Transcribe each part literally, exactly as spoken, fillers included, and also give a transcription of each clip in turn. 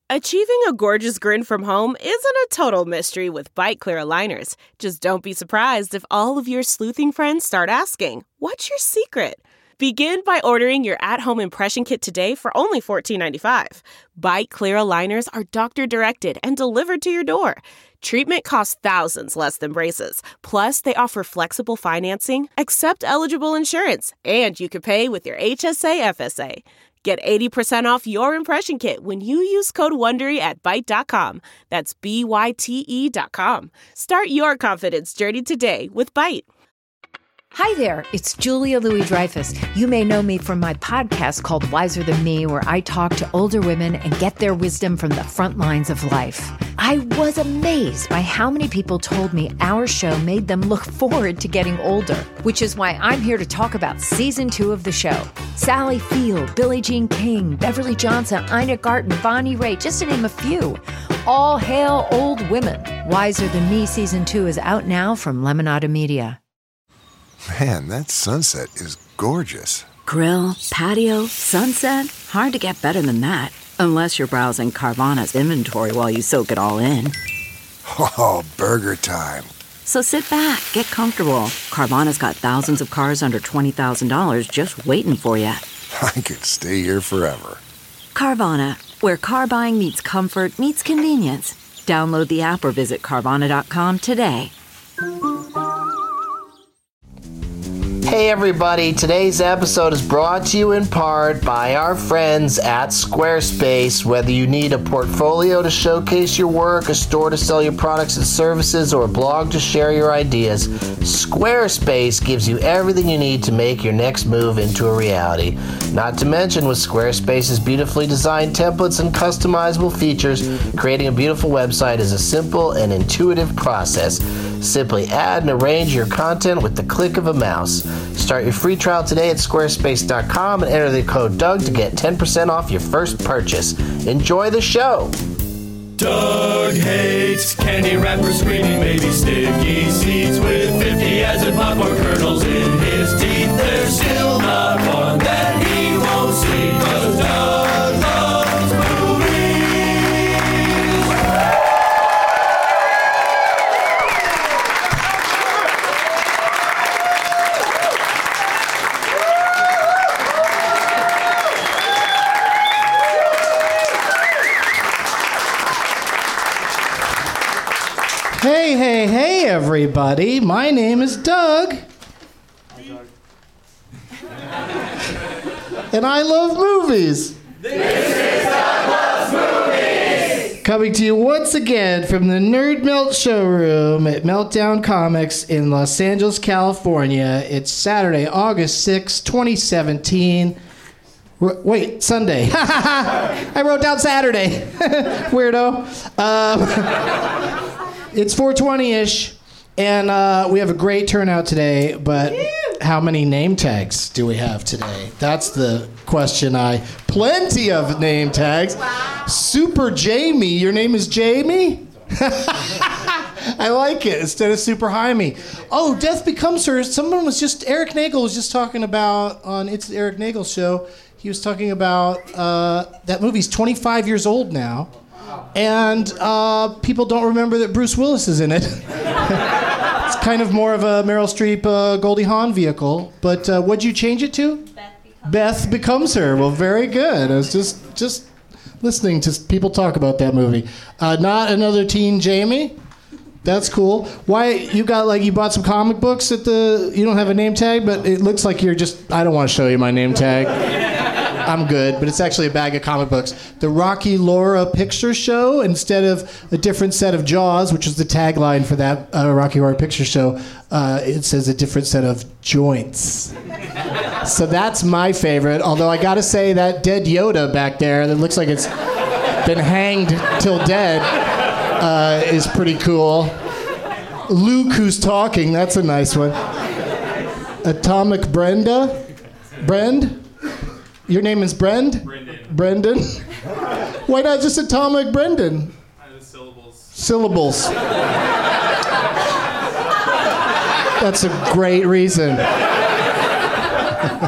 Achieving a gorgeous grin from home isn't a total mystery with Byte Clear aligners. Just don't be surprised if all of your sleuthing friends start asking, "What's your secret?" Begin by ordering your at-home impression kit today for only fourteen ninety-five. Byte Clear aligners are doctor-directed and delivered to your door. Treatment costs thousands less than braces. Plus, they offer flexible financing, accept eligible insurance, and you can pay with your H S A F S A. Get eighty percent off your impression kit when you use code WONDERY at byte dot com. That's B Y T E dot com. Start your confidence journey today with Byte. Hi there, it's Julia Louis-Dreyfus. You may know me from my podcast called Wiser Than Me, where I talk to older women and get their wisdom from the front lines of life. I was amazed by how many people told me our show made them look forward to getting older, which is why I'm here to talk about season two of the show. Sally Field, Billie Jean King, Beverly Johnson, Ina Garten, Bonnie Raitt, just to name a few. All hail old women. Wiser Than Me season two is out now from Lemonada Media. Man, that sunset is gorgeous. Grill, patio, sunset. Hard to get better than that. Unless you're browsing Carvana's inventory while you soak it all in. Oh, burger time. So sit back, get comfortable. Carvana's got thousands of cars under twenty thousand dollars just waiting for you. I could stay here forever. Carvana, where car buying meets comfort, meets convenience. Download the app or visit Carvana dot com today. Hey everybody, today's episode is brought to you in part by our friends at Squarespace. Whether you need a portfolio to showcase your work, a store to sell your products and services, or a blog to share your ideas, Squarespace gives you everything you need to make your next move into a reality. Not to mention, with Squarespace's beautifully designed templates and customizable features, creating a beautiful website is a simple and intuitive process. Simply add and arrange your content with the click of a mouse. Start your free trial today at squarespace dot com and enter the code Doug to get ten percent off your first purchase. Enjoy the show! Doug hates candy wrappers, screaming baby sticky seeds with fifty acid popcorn kernels in his teeth. There's still not one that he won't see, 'cause Doug loves movies. Hey, hey, hey, everybody. My name is Doug. Hi, Doug. And I love movies. This is Doug Loves Movies. Coming to you once again from the Nerd Melt showroom at Meltdown Comics in Los Angeles, California. It's Saturday, August sixth, twenty seventeen. R- wait, Sunday. I wrote down Saturday. Weirdo. Um... It's four twenty-ish, and uh, we have a great turnout today, but how many name tags do we have today? That's the question I... Plenty of name tags. Wow. Super Jamie. Your name is Jamie? I like it, instead of Super Jaime. Oh, Death Becomes Her. Someone was just... Eric Nagel was just talking about, on It's the Eric Nagel Show, he was talking about uh, that movie's twenty-five years old now. And uh, people don't remember that Bruce Willis is in it. It's kind of more of a Meryl Streep, uh, Goldie Hawn vehicle. But uh, what'd you change it to? Beth Becomes, Beth Becomes Her. Well, very good. I was just just listening to people talk about that movie. Uh, not another teen Jamie. That's cool. Why you got like you bought some comic books at the? You don't have a name tag, but it looks like you're just. I don't want to show you my name tag. I'm good, but it's actually a bag of comic books. The Rocky Laura Picture Show, instead of a different set of Jaws, which is the tagline for that uh, Rocky Horror Picture Show, uh, it says a different set of joints. So that's my favorite, although I gotta say that dead Yoda back there that looks like it's been hanged till dead uh, is pretty cool. Luke who's talking, that's a nice one. Atomic Brenda? Brend? Your name is Brend? Brendan. Brendan? Why not just Atomic Brendan? I know syllables. Syllables. That's a great reason.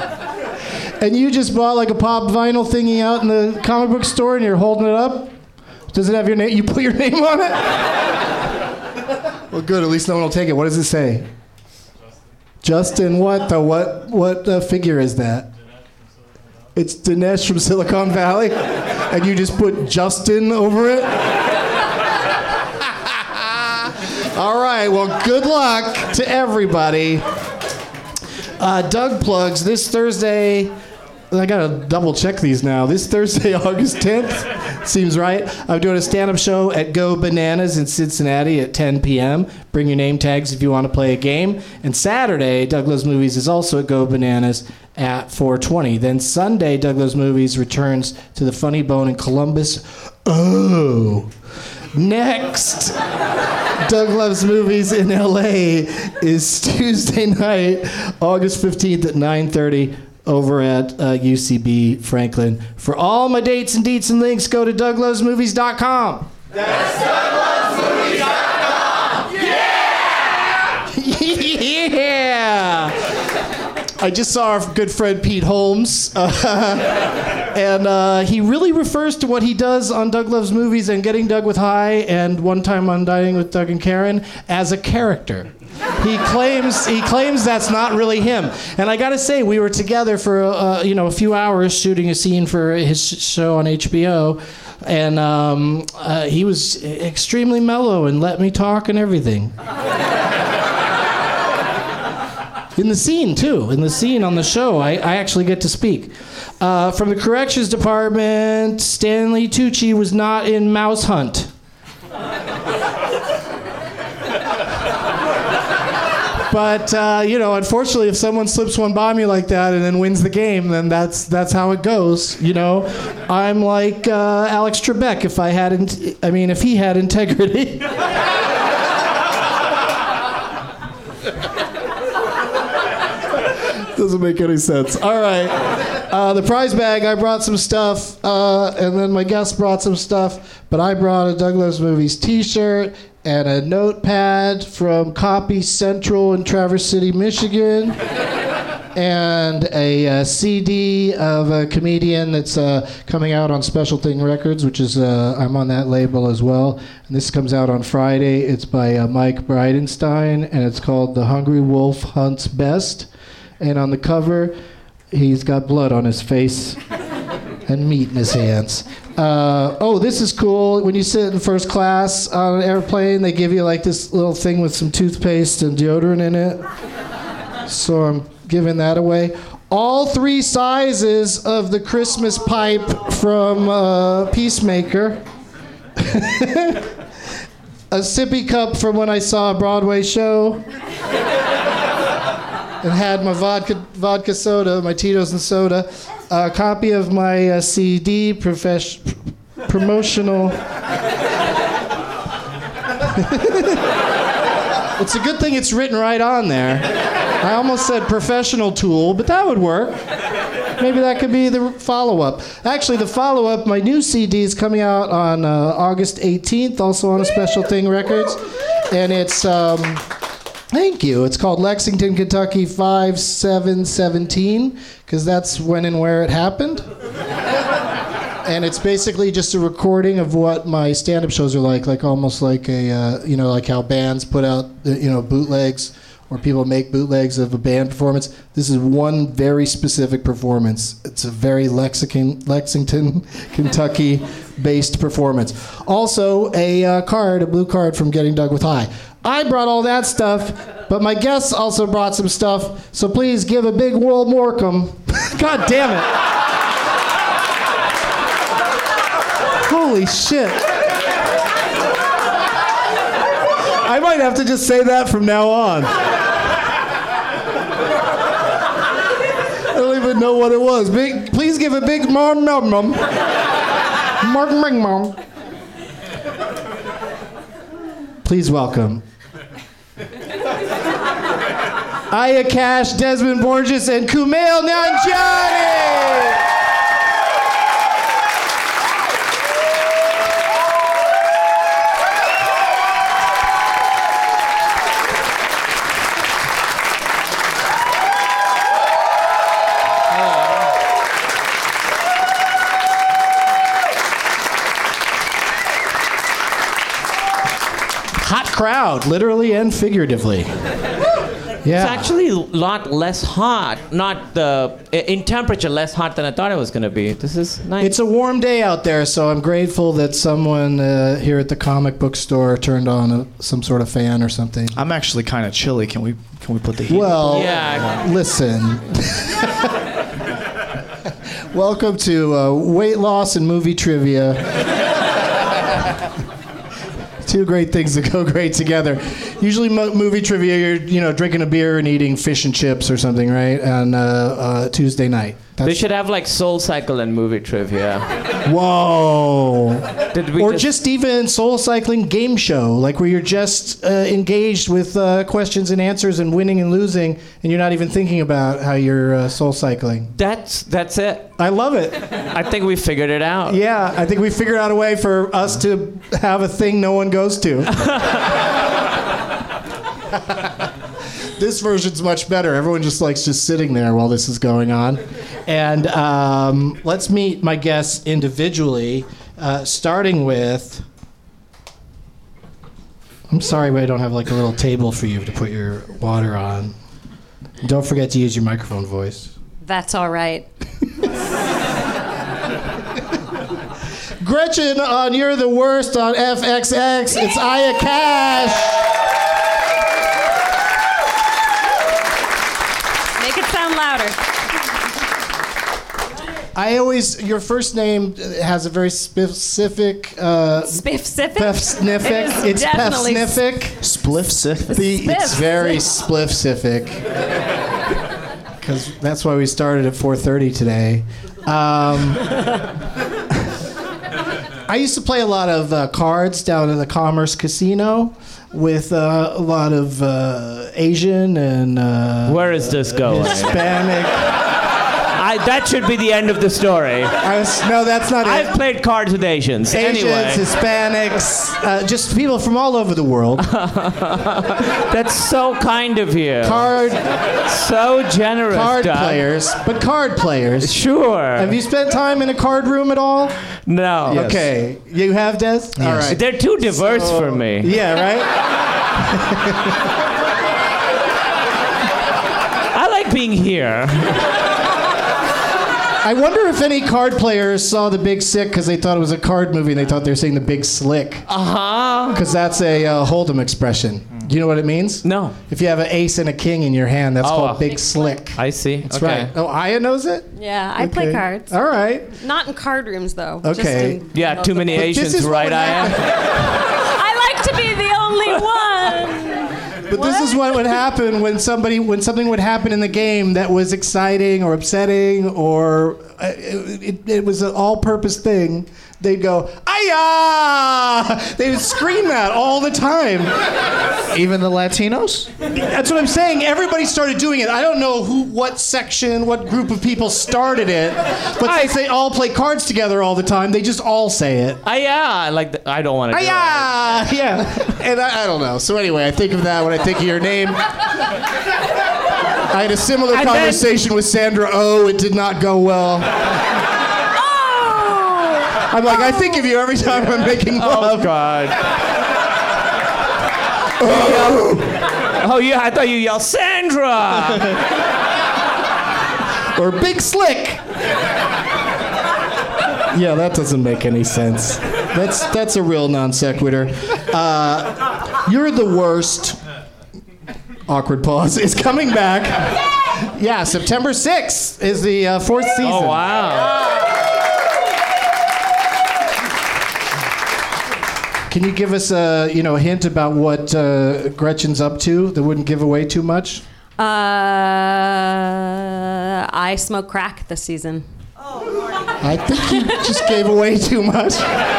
And you just bought like a pop vinyl thingy out in the comic book store and you're holding it up? Does it have your name? You put your name on it? Well, good. At least no one will take it. What does it say? Justin, what the what? What uh, figure is that? It's Dinesh from Silicon Valley, and you just put Justin over it. All right. Well, good luck to everybody. Uh, Doug plugs this Thursday. I gotta double check these now. This Thursday, August tenth, seems right. I'm doing a stand-up show at Go Bananas in Cincinnati at ten p.m. Bring your name tags if you want to play a game. And Saturday, Doug Loves Movies is also at Go Bananas at four twenty. Then Sunday, Doug Loves Movies returns to the Funny Bone in Columbus. Oh. Next, Doug Loves Movies in L A is Tuesday night, August fifteenth at nine thirty. Over at uh, U C B Franklin. For all my dates and deets and links, go to doug loves movies dot com. That's doug loves movies dot com. Yeah! Yeah! I just saw our good friend Pete Holmes, uh, and uh, he really refers to what he does on Doug Loves Movies and Getting Doug with High and One Time on Dining with Doug and Karen as a character. He claims he claims that's not really him, and I gotta say we were together for uh, you know a few hours shooting a scene for his show on H B O, and um, uh, he was extremely mellow and let me talk and everything. In the scene too, in the scene on the show, I, I actually get to speak. Uh, from the corrections department, Stanley Tucci was not in Mouse Hunt. But, uh, you know, unfortunately, if someone slips one by me like that and then wins the game, then that's that's how it goes, you know? I'm like uh, Alex Trebek if I had, in- I mean, if he had integrity. Doesn't make any sense. All right. Uh, the prize bag, I brought some stuff, uh, and then my guest brought some stuff, but I brought a Doug Loves Movies t-shirt and a notepad from Copy Central in Traverse City, Michigan, and a uh, C D of a comedian that's uh, coming out on Special Thing Records, which is, uh, I'm on that label as well. And this comes out on Friday. It's by uh, Mike Bridenstine, and it's called The Hungry Wolf Hunts Best. And on the cover, he's got blood on his face and meat in his hands. Uh, oh, this is cool. When you sit in first class on an airplane, they give you like this little thing with some toothpaste and deodorant in it. So I'm giving that away. All three sizes of the Christmas pipe from uh, Peacemaker. A sippy cup from when I saw a Broadway show. And had my vodka vodka soda, my Tito's and soda, a copy of my uh, C D, profes- promotional. It's a good thing it's written right on there. I almost said professional tool, but that would work. Maybe that could be the follow-up. Actually, the follow-up, my new C D is coming out on uh, August eighteenth, also on a Special Thing Records, and it's. Um, Thank you. It's called Lexington, Kentucky five seven seventeen, because that's when and where it happened. And it's basically just a recording of what my stand-up shows are like, like almost like a, uh, you know, like how bands put out, you know, bootlegs, or people make bootlegs of a band performance. This is one very specific performance. It's a very Lexington, Lexington, Kentucky-based performance. Also, a uh, card, a blue card from Getting Doug with High. I brought all that stuff, but my guests also brought some stuff, so please give a big warm welcome. God damn it. Holy shit. I might have to just say that from now on. I don't even know what it was. Big, please give a big mom mom mom. Mom mom. Please welcome Aya Cash, Desmond Borges, and Kumail Nanjiani. hot crowd, literally and figuratively. Yeah. It's actually a lot less hot, not the in temperature less hot than I thought it was going to be. This is nice. It's a warm day out there, so I'm grateful that someone uh, here at the comic book store turned on a, some sort of fan or something. I'm actually kind of chilly. Can we can we put the heat? Well, Yeah. listen. Welcome to uh, Weight Loss and Movie Trivia. Two great things that go great together. Usually mo- movie trivia, you're you know drinking a beer and eating fish and chips or something, right? On uh, uh, Tuesday night. They should have like Soul Cycle and movie trivia. Whoa. Did we Or just, just even soul cycling game show, like where you're just uh, engaged with uh, questions and answers and winning and losing, and you're not even thinking about how you're uh, soul cycling. that's that's it. I love it. I think we figured it out. Yeah, I think we figured out a way for us to have a thing no one goes to. This version's much better. Everyone just likes just sitting there while this is going on. And um, let's meet my guests individually, uh, starting with... I'm sorry, but I don't have like a little table for you to put your water on. Don't forget to use your microphone voice. That's all right. Gretchen on You're the Worst on F X X. It's Aya Cash. Make it sound louder. I always, your first name has a very specific. Uh, Spiff-cific? Pef-snific. It is It's definitely pef-snific. Spliff-sif. The, it's Spiff. very spliff-cific. Because that's why we started at four thirty today. Um, I used to play a lot of uh, cards down in the Commerce Casino with uh, a lot of uh, Asian and uh, Where is this going? Hispanic. I, that should be the end of the story. I was, no, that's not I've it. played cards with Asians. Asians, Anyway, Hispanics, uh, just people from all over the world. that's so kind of you. Card, So generous, card Doug. players, but card players. Sure. Have you spent time in a card room at all? No. Yes. Okay, you have, Des? All right. They're too diverse So- for me. Yeah, right? I like being here. I wonder if any card players saw The Big Sick because they thought it was a card movie and they thought they were saying The Big Slick. Uh-huh. Because that's a uh, Hold'em expression. Do you know what it means? No. If you have an ace and a king in your hand, that's Oh, called uh, Big Slick. I see. That's okay. right. Oh, Aya knows it? Yeah, I play Okay. cards. All right. Not in card rooms, though. Just Okay. in- Yeah, too many But this Asians, is what right, would Aya? I like to be the only one. But this is what would happen when somebody when something would happen in the game that was exciting or upsetting or uh, it, it, it was an all-purpose thing. They'd go, "Aya!" They would scream that all the time. Even the Latinos? That's what I'm saying. Everybody started doing it. I don't know who, what section, what group of people started it, but since they all play cards together all the time, they just all say it. Ah, yeah. I like. The, I don't want to. do it. Aya! Yeah. And I, I don't know. So anyway, I think of that when I think of your name. I had a similar And then- conversation with Sandra Oh. It did not go well. I'm like, I think of you every time I'm making Oh love. God. Oh. Oh yeah. I thought you yelled Sandra. Or Big Slick. Yeah, that doesn't make any sense. That's that's a real non sequitur. Uh, You're the Worst. Awkward pause. Is coming back. Yeah, September sixth is the uh, fourth season. Oh wow. Can you give us a you know a hint about what uh, Gretchen's up to that wouldn't give away too much? Uh, I smoke crack this season. I think you just gave away too much.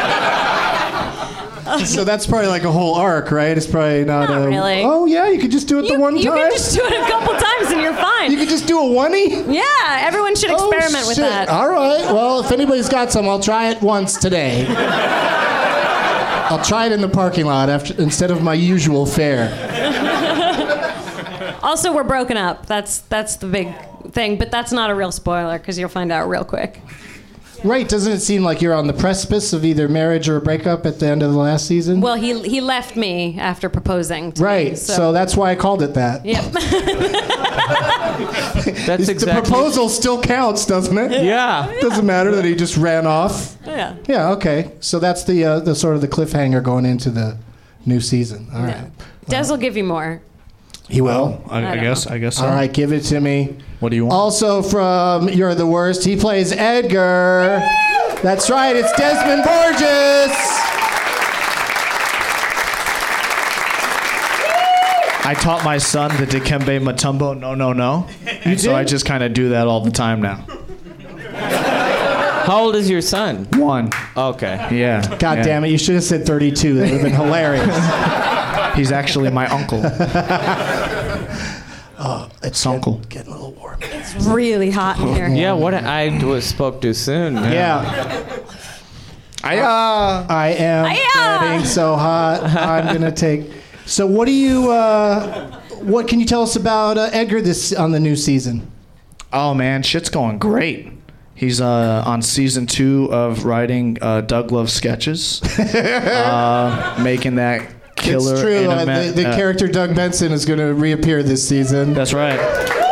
So that's probably like a whole arc, right? It's probably not, Not a. really. Oh yeah, you could just do it You, the one you time. can just do it a couple times and you're fine. You could just do a one-y? Yeah, everyone should experiment oh, with shit. that. All right. Well, if anybody's got some, I'll try it once today. I'll try it in the parking lot after instead of my usual fare. Also, we're broken up. That's that's the big thing, but that's not a real spoiler because you'll find out real quick. Right, doesn't it seem like you're on the precipice of either marriage or a breakup at the end of the last season? Well, he he left me after proposing to right, me, so. so. that's why I called it that. Yep. That's exactly. The proposal still counts, doesn't it? Yeah. Doesn't matter that he just ran off. Yeah. Yeah, okay. So that's the uh, the sort of the cliffhanger going into the new season. All right. Yeah. Des will give you more. He will? I, I, I guess. know. I guess so. All right, give it to me. What do you want? Also from You're the Worst, he plays Edgar. That's right, it's Desmond Borges. I taught my son the Dikembe Mutombo no no no. You So did? I just kind of do that all the time now. How old is your son? One. Okay. Yeah. God yeah. damn it, you should have said thirty-two. That would have been hilarious. He's actually my uncle. Oh, it's uncle. Getting, getting a little warm. It's really hot in here. Yeah, what I was spoke too soon. Yeah. Yeah. I, uh, I am Hi-ya! getting so hot. I'm gonna take. So what do you? Uh, what can you tell us about uh, Edgar this on the new season? oh, man, shit's going great. He's uh, on season two of writing uh, Doug Love sketches. uh, making that killer It's true. Uh, intimate- the the uh, character Doug Benson is going to reappear this season That's right.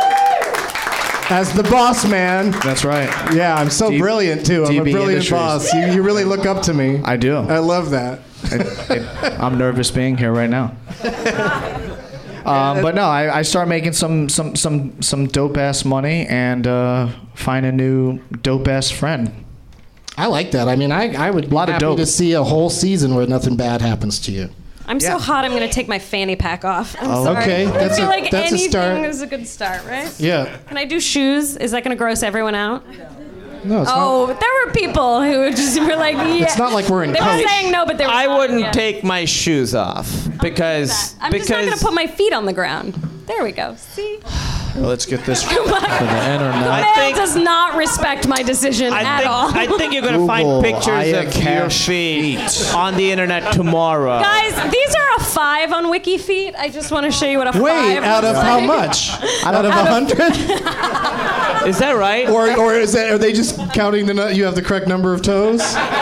as the boss man. That's right. Yeah, I'm so D- brilliant too. I'm D a B brilliant Industries. boss. You, you really look up to me. I do. I love that. I, I, I'm nervous being here right now. Um, but no, I, I start making some some some some dope ass money and uh, find a new dope ass friend. I like that. I mean, I I would be Lot of happy dope. to see a whole season where nothing bad happens to you. I'm so Yeah. hot, I'm going to take my fanny pack off. I'm Oh, sorry. okay. That's I feel a- like that's a anything start. is a good start, right? Yeah. Can I do shoes? Is that going to gross everyone out? No, it's Oh, there were people who just were like, yeah. It's not like we're in They were coach. saying no, but they were I not, wouldn't yeah. take my shoes off because I'm just not because going to put my feet on the ground. There we go. See? Let's get this for the internet. I Mel think- does not respect my decision I at think all. I think you're gonna Google find pictures Aya of your Cash feet, feet. on the internet tomorrow. Guys, these are a five on Wiki Feet. I just want to show you what a Wait, five out of looks how like. much? Out of a hundred? Is that right? Or or is that are they just counting the nu- you have the correct number of toes?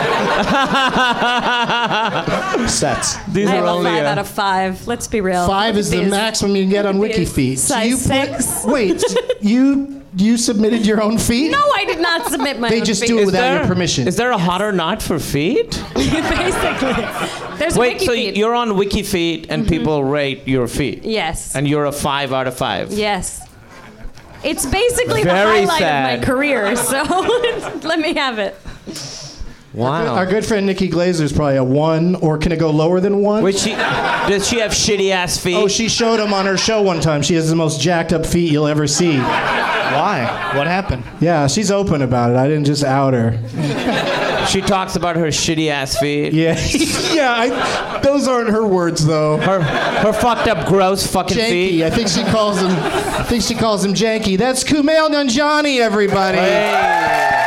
Sets. These I have are a only five uh, out of five. Let's be real. Five Look is at the these. maximum you can get on WikiFeet. So Size you put- six. Wait, you you submitted your own feet? No, I did not submit my They own just feet. do it Is without there, your permission. Is there a hot or not for feet? Basically. There's Wait, Wiki so Feet. you're on WikiFeet and people rate your feet, Yes. and you're a five out of five. Yes. It's basically Very the highlight sad. of my career, so let me have it. Wow. Our good friend Nikki Glazer is probably a one, or can it go lower than one? Wait, she does she have shitty ass feet? Oh, she showed him on her show one time. She has the most jacked up feet you'll ever see. Why? What happened? Yeah, she's open about it. I didn't just out her. She talks about her shitty ass feet. Yeah, yeah. I, those aren't her words though. Her her fucked up gross fucking Janky. feet. I think she calls him. I think she calls him Janky. That's Kumail Nanjiani, everybody. Hey.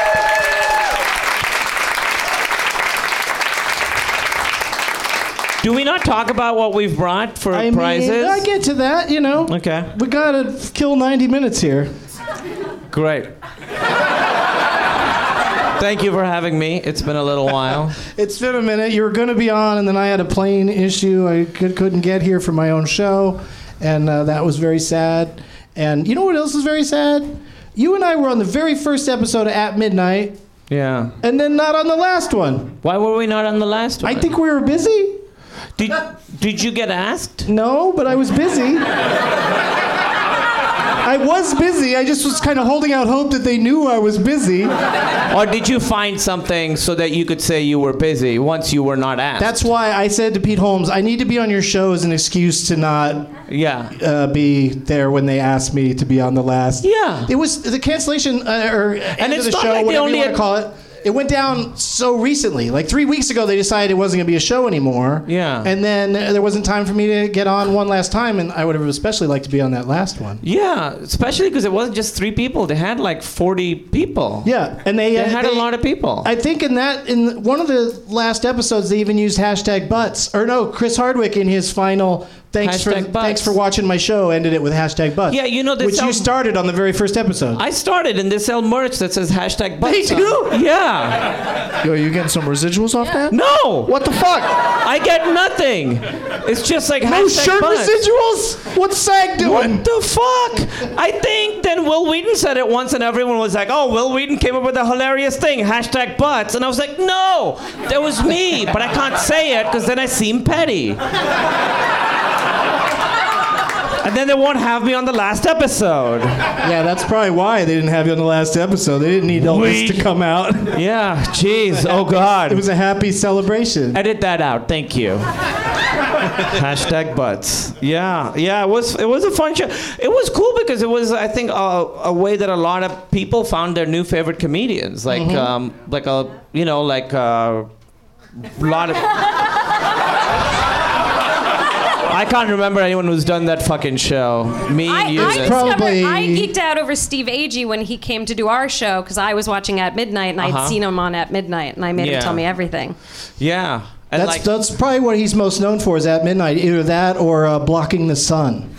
Do we not talk about what we've brought for I prizes? mean, I get to that. You know. Okay. We gotta f- kill ninety minutes here. Great. Thank you for having me. It's been a little while. It's been a minute. You were going to be on, and then I had a plane issue. I could, couldn't get here for my own show, and uh, that was very sad. And you know what else is very sad? You and I were on the very first episode of At Midnight, Yeah. and then not on the last one. Why were we not on the last one? I think we were busy. Did Did you get asked? No, but I was busy. I was busy. I just was kind of holding out hope that they knew I was busy. Or did you find something so that you could say you were busy once you were not asked? That's why I said to Pete Holmes, I need to be on your show as an excuse to not yeah. uh, be there when they asked me to be on the last. Yeah. It was the cancellation uh, or end it's of the not show, like they whatever only you want had- to call it. It went down so recently. Like three weeks ago, they decided it wasn't going to be a show anymore. Yeah. And then uh, there wasn't time for me to get on one last time, and I would have especially liked to be on that last one. Yeah, especially because it wasn't just three people. They had like forty people. Yeah, and they, They uh, had they- a lot of people. I think in that in one of the last episodes they even used hashtag butts. Or no, Chris Hardwick in his final Thanks for Hashtag butts. thanks for watching my show. Ended it with hashtag butts. Yeah, you know they which sell- you started on the very first episode. I started and they sell merch that says hashtag butts. They do? on. Yeah. Yo, you getting some residuals off that? No. What the fuck? I get nothing. It's just like No hashtag shirt butts. residuals? What's SAG doing? What the fuck? I think then Will Wheaton said it once and everyone was like, oh, Will Wheaton came up with a hilarious thing, hashtag butts. And I was like, no, that was me. But I can't say it because then I seem petty. And then they won't have me on the last episode. Yeah, that's probably why they didn't have you on the last episode. They didn't need all this to come out. Yeah, jeez, oh God. It was a happy celebration. Edit that out, thank you. Hashtag butts. Yeah, yeah, it was it was a fun show. It was cool because it was, I think, a, a way that a lot of people found their new favorite comedians. Like, Mm-hmm. um, like a, you know, like a lot of. I can't remember anyone who's done that fucking show. Me I, and you. I, did. discovered, Probably- I geeked out over Steve Agee when he came to do our show because I was watching At Midnight and Uh-huh. I'd seen him on At Midnight and I made Yeah. him tell me everything. Yeah. And That's like, that's probably what he's most known for is At Midnight. Either that or uh, Blocking the Sun.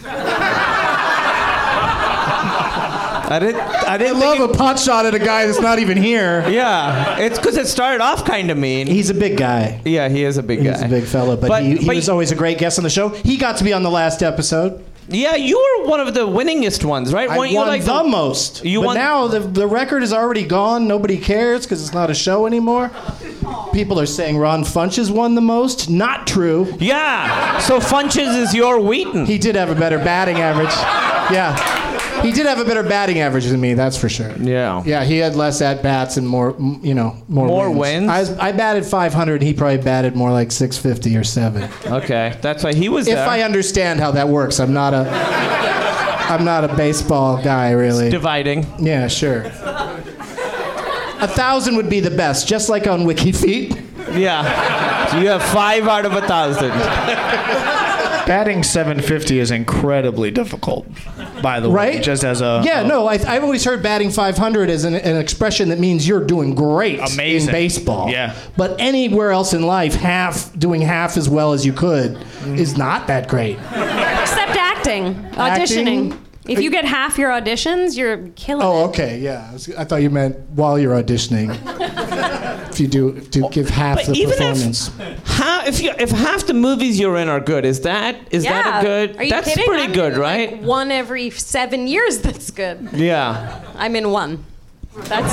I didn't. I I didn't think love a pot shot at a guy that's not even here. it- yeah, it's because it started off kind of mean. He's a big guy. yeah, he is a big guy. He's a big fella, but, But- he, he but- was always a great guest on the show. He got to be on the last episode. Yeah, you were one of the winningest ones, right? I Weren't you won like the most. You but won- now the, the record is already gone. Nobody cares because it's not a show anymore. People are saying Ron Funches won the most. Not true. Yeah. So Funches is your Wheaton. He did have a better batting average. Yeah. He did have a better batting average than me, that's for sure. Yeah. Yeah, he had less at bats and more, m- you know, more, More wins. wins? I, was, I batted five hundred. He probably batted more like six fifty or seven. Okay, that's why he was If there. I understand how that works, I'm not a, I'm not a baseball guy really. Dividing. Yeah, sure. A thousand would be the best, just like on WikiFeet. Yeah. So you have five out of a thousand. Batting seven fifty is incredibly difficult, by the way. Right? Just as a Yeah, a- no, I, I've always heard batting five hundred as an, an expression that means you're doing great Amazing. in baseball. Yeah. But anywhere else in life, half doing half as well as you could is not that great. Except acting, auditioning. Acting? If you get half your auditions, you're killing Oh, it. okay, yeah. I, was- I thought you meant while you're auditioning. If you do, to give half But the even performance. if how, if you if half the movies you're in are good, is that is Yeah. that a good? Are you that's kidding? pretty I'm good, in, right? Like one every seven years. That's good. Yeah. I'm in one. That's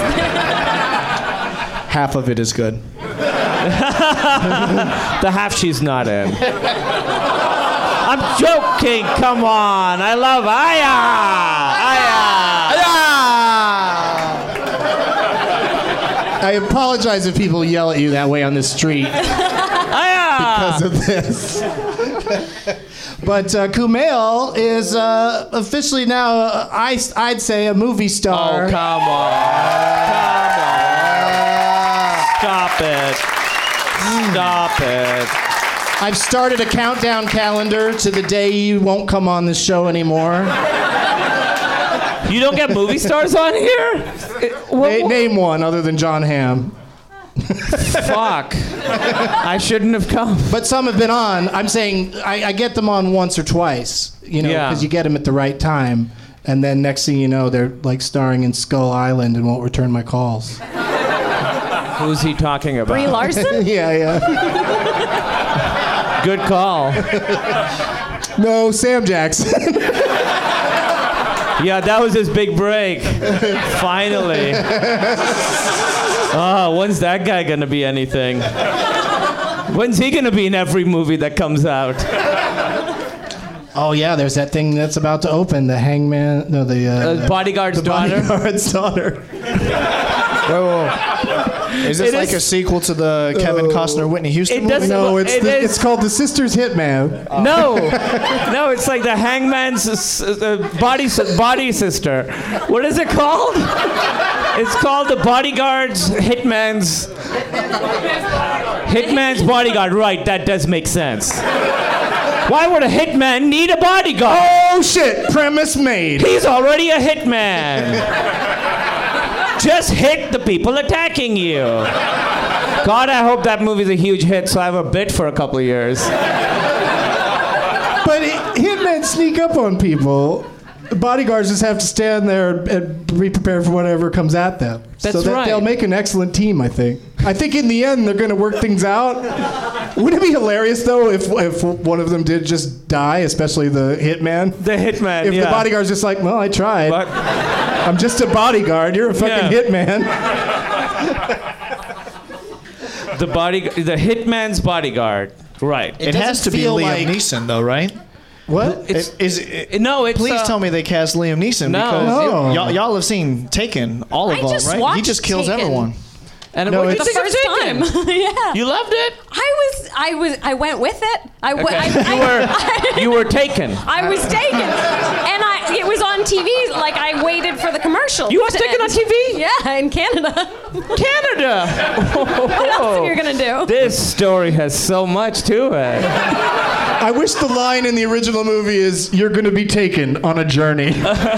half of it is good. The half she's not in. I'm joking. Come on. I love Aya. I apologize if people yell at you that way on the street Aya. because of this. But uh, Kumail is uh, officially now, uh, I, I'd say, a movie star. Oh, come on. Come on. Stop it. Stop it. I've started a countdown calendar to the day you won't come on this show anymore. You don't get movie stars on here? Na- name one other than John Hamm. Fuck. I shouldn't have come. But some have been on. I'm saying I, I get them on once or twice, you know, Yeah. because you get them at the right time. And then next thing you know, they're like starring in Skull Island and won't return my calls. Who's he talking about? Brie Larson? Yeah, yeah. Good call. No, Sam Jackson. Yeah, that was his big break. Finally. Oh, when's that guy gonna be anything? When's he gonna be in every movie that comes out? Oh yeah, there's that thing that's about to open. The Hangman, no, the uh, Uh, Bodyguard's the daughter. Bodyguard's daughter. Whoa, whoa. Is this It like is- a sequel to the Kevin Costner Whitney Houston It movie? doesn't- No, it's It the, is- it's called The Sisters Hitman. No, no, it's like the Hangman's uh, uh, body si- body sister. What is it called? It's called the Bodyguard's Hitman's Hitman's Bodyguard. Right, that does make sense. Why would a hitman need a bodyguard? Oh shit! Premise made. He's already a hitman. Just hit the people attacking you. God, I hope that movie's a huge hit so I have a bit for a couple of years. But it, hitmen sneak up on people. Bodyguards just have to stand there and be prepared for whatever comes at them. That's so that right. They'll make an excellent team, I think. I think in the end they're going to work things out. Wouldn't it be hilarious though if if one of them did just die, especially the hitman? The hitman. If yeah. the bodyguard's just like, well, I tried. But, I'm just a bodyguard. You're a fucking Yeah. hitman. the body, the hitman's bodyguard. Right. It, has to be feel Liam like- Neeson, though, right? What? It's, It- is it, no, it's. please uh, tell me they cast Liam Neeson No. because No. y'all, y'all have seen Taken, all of I them, just right? He watched just kills Taken. everyone. And No, what did it's- you The think first of Taken? time. Yeah. You loved it? I was, I was, I went with it. I, w- Okay. I, you I, were, I, you were taken. I was taken, and I, it was on T V. Like I waited for the commercial. You was to taken end. on T V? Yeah, in Canada. Canada. What else are you gonna do? This story has so much to it. I wish the line in the original movie is, "You're going to be taken on a journey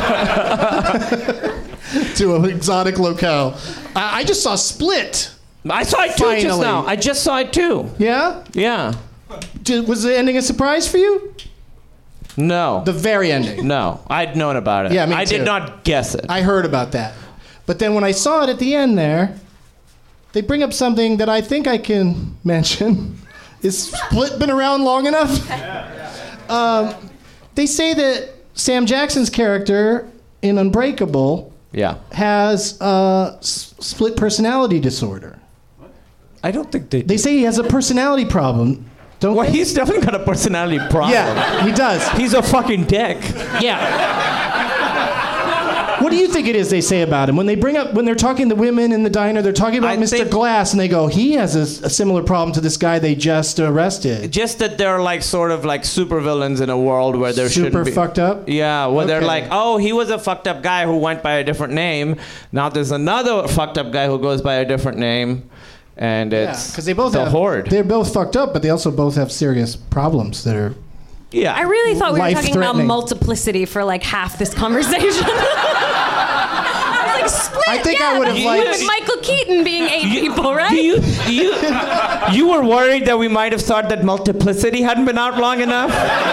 to an exotic locale." I, I just saw Split. I saw it too just Finally. now. I just saw it too. Yeah? Yeah. Did, was the ending a surprise for you? No. The very ending. No. I'd known about it. Yeah, me I too. did not guess it. I heard about that. But then when I saw it at the end there, they bring up something that I think I can mention. Is Split been around long enough? Um, they say that Sam Jackson's character in Unbreakable yeah. has uh, s- split personality disorder. I don't think they. They say he has a personality problem. Don't Well, they? he's definitely got a personality problem. Yeah, he does. He's a fucking dick. Yeah. What do you think it is they say about him when they bring up when they're talking to women in the diner? They're talking about I Mister think- Glass, and they go, "He has a, a similar problem to this guy they just arrested." Just that they're like sort of like supervillains in a world where there Super shouldn't be. fucked up. Yeah, where they're Okay. like, oh, he was a fucked up guy who went by a different name. Now there's another fucked up guy who goes by a different name, and Yeah, it's because they both the have. horde. They're both fucked up, but they also both have serious problems that are. Yeah. I really thought we were talking about Life-threatening. multiplicity for like half this conversation. I was like, Split. I think yeah, I would have that's liked- with Michael Keaton being eight people, right? Do you, you, you were worried that we might have thought that multiplicity hadn't been out long enough?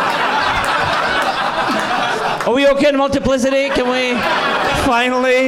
Are we okay in multiplicity? Can we finally?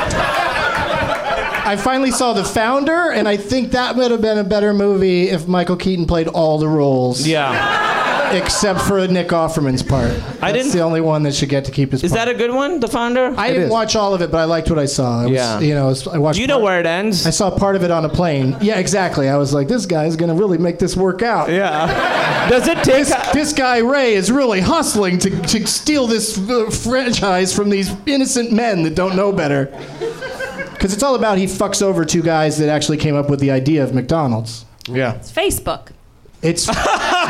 I finally saw The Founder, and I think that would have been a better movie if Michael Keaton played all the roles. Yeah. Except for Nick Offerman's part. That's I didn't- the only one that should get to keep his Is part. that a good one, The Founder? I It didn't is. watch all of it, but I liked what I saw. I was, Yeah. You know, I watched. You know part- where it ends. I saw part of it on a plane. Yeah, exactly. I was like, this guy's gonna really make this work out. Yeah. Does it take? This, this guy Ray is really hustling to, to steal this uh, franchise from these innocent men that don't know better. Because it's all about he fucks over two guys that actually came up with the idea of McDonald's. Yeah. It's Facebook. It's It is.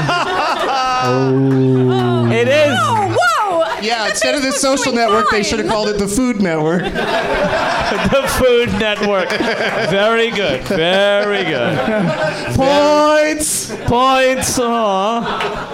Oh, whoa! yeah. Instead of the social network, they should have called it the Food Network. The Food Network. Very good. Very good. Points. Points. Aw.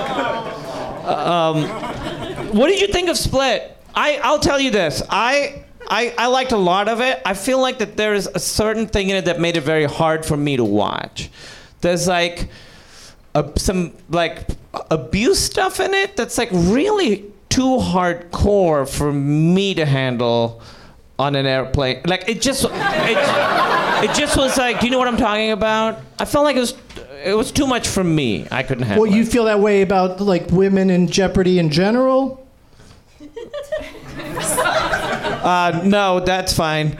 Um, what did you think of Split? I, I'll tell you this. I, I, I liked a lot of it. I feel like that there's a certain thing in it that made it very hard for me to watch. There's like a, some like abuse stuff in it that's like really too hardcore for me to handle on an airplane. Like it just, it, it just was like, do you know what I'm talking about? I felt like it was, it was too much for me. I couldn't handle Well, you it. feel that way about like women in Jeopardy in general? Uh, no, that's fine.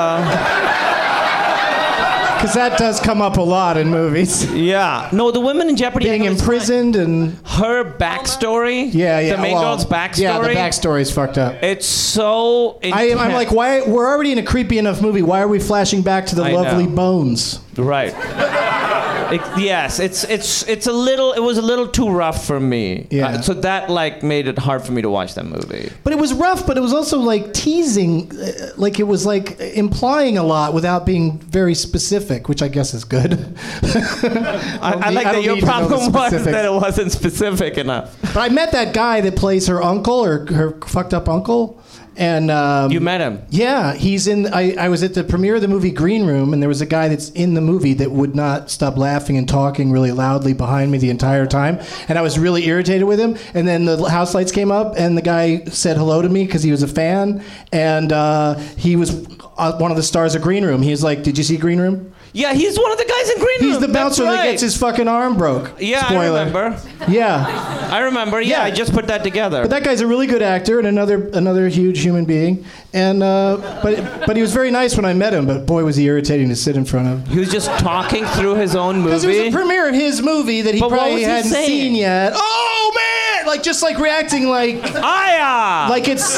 Because that does come up a lot in movies. Yeah. No, the women in Jeopardy. Being I know it's imprisoned and fine. Her backstory. yeah, yeah. The main well, girl's backstory. Yeah, the backstory's fucked up. It's so. I, Intense. I'm like, why? We're already in a creepy enough movie. Why are we flashing back to the I lovely know. bones? Right. It, yes, it's it's it's a little. It was a little too rough for me. Yeah. Uh, so that like made it hard for me to watch that movie. But it was rough. But it was also like teasing, uh, like it was like implying a lot without being very specific, which I guess is good. I, I need- like I that don't your need to know the problem was specifics. that it wasn't specific enough. But I met that guy that plays her uncle or her fucked up uncle, And um, You met him? Yeah, he's in. I, I was at the premiere of the movie Green Room, and there was a guy that's in the movie that would not stop laughing and talking really loudly behind me the entire time, and I was really irritated with him. And then the house lights came up, and the guy said hello to me because he was a fan, and uh, he was uh, one of the stars of Green Room. He was like, "Did you see Green Room?" Yeah, he's one of the guys in Green Room. He's the bouncer That's right. that gets his fucking arm broke. Yeah, Spoiler. I remember. Yeah. I remember. Yeah, Yeah. I just put that together. But that guy's a really good actor and another another huge human being. And uh, but but he was very nice when I met him. But boy, was he irritating to sit in front of. He was just talking through his own Because it movie. was a premiere of his movie that he But what probably was he hadn't saying? seen yet. Oh man! Like just like reacting like Aya! like it's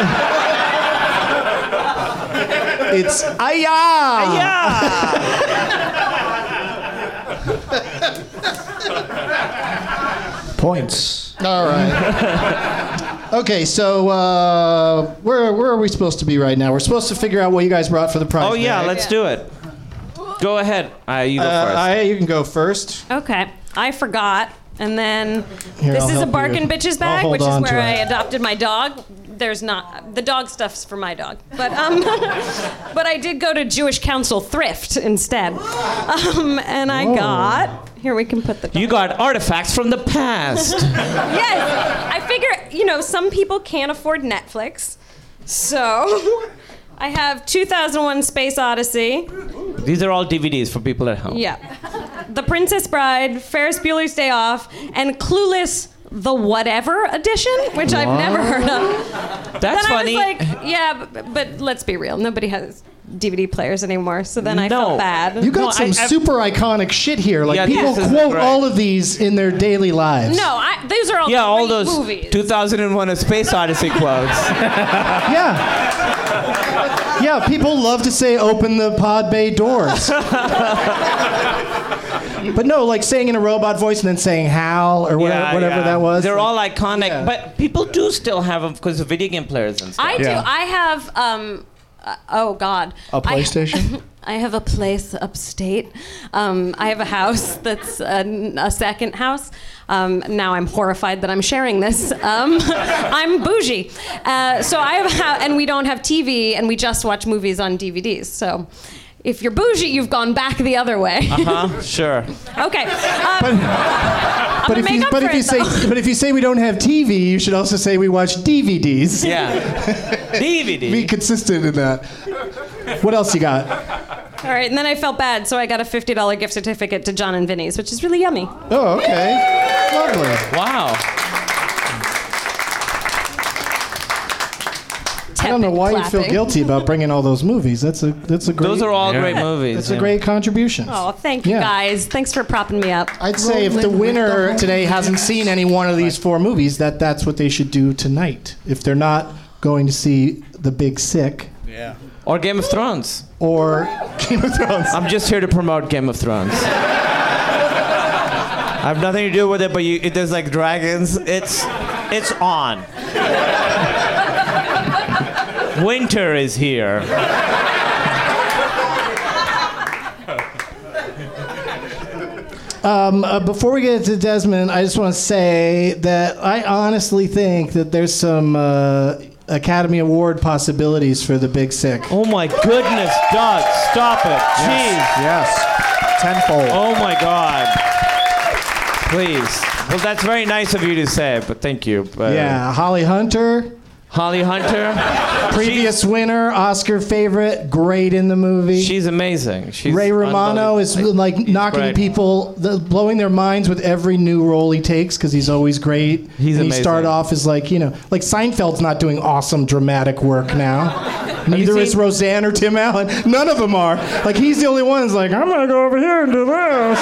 it's aya. Yeah. Points. All right. Okay, so uh, where where are we supposed to be right now? We're supposed to figure out what you guys brought for the prize. Oh yeah, bag. let's do it. Go ahead. Uh, you go Uh, first. I, you can go first. Okay, I forgot. And then Here, this I'll is a help Barkin' you. Bitches I'll bag, hold which is on where to I it. adopted my dog. There's not the dog stuff's for my dog, but um, but I did go to Jewish Council Thrift instead, um, and I Whoa. got here we can put the. You got artifacts from the past. Yes, I figure you know some people can't afford Netflix, so I have two thousand one Space Odyssey. These are all D V Ds for people at home. Yeah. The Princess Bride, Ferris Bueller's Day Off, and Clueless, the Whatever edition, which I've never heard of. That's then funny. I was like, yeah, but, but let's be real. Nobody has D V D players anymore, so then I No. felt bad. You got No, some I- I- super iconic shit here. Like Yeah, people this is quote great. all of these in their daily lives. No, I, these are all Yeah, all great those movies. two thousand one A Space Odyssey quotes. Yeah. Yeah, people love to say open the pod bay doors. But no, like saying in a robot voice and then saying Hal or whatever, Yeah, whatever yeah. that was. They're Like, all iconic, Yeah. but people do still have them because of video game players and stuff. I do. Yeah. I have, um, uh, oh God. A PlayStation? I, I have a place upstate. Um, I have a house that's a, a second house. Um, now I'm horrified that I'm sharing this. Um, I'm bougie. Uh, so I have a house, and we don't have T V, and we just watch movies on D V Ds. So if you're bougie, you've gone back the other way. Uh huh. Sure. Okay. Um, I'm But gonna if, make you, up but for if you it, say though. but if you say we don't have T V, you should also say we watch D V Ds. Yeah. D V D. Be consistent in that. What else you got? All right, and then I felt bad, so I got a fifty dollars gift certificate to John and Vinny's, which is really yummy. Oh, okay. Lovely. Wow. I don't know why you feel guilty about bringing all those movies. That's a that's a great. Those are all Yeah. great movies. That's yeah. a great contribution. Oh, thank you Yeah. guys. Thanks for propping me up. I'd say if the winner today hasn't seen any one of these four movies, that that's what they should do tonight. If they're not going to see The Big Sick Yeah. Or Game of Thrones. or Game of Thrones. I'm just here to promote Game of Thrones. I have nothing to do with it, but you, it, there's like dragons. It's it's on. Winter is here. Um, uh, before we get to Desmond, I just want to say that I honestly think that there's some uh, Academy Award possibilities for The Big Sick. Oh my goodness, Doug, stop it. Jeez. Yes. Tenfold. Oh my God. Please. Well, that's very nice of you to say, but thank you. But Yeah, Holly Hunter, Holly Hunter. previous winner, Oscar favorite, great in the movie. She's amazing. She's Ray Romano is like knocking great. people, the, blowing their minds with every new role he takes because he's always great. He's and he amazing. started off as like, you know, like Seinfeld's not doing awesome dramatic work now. Neither is seen- Roseanne or Tim Allen. None of them are. Like he's the only one who's like, I'm gonna go over here and do this.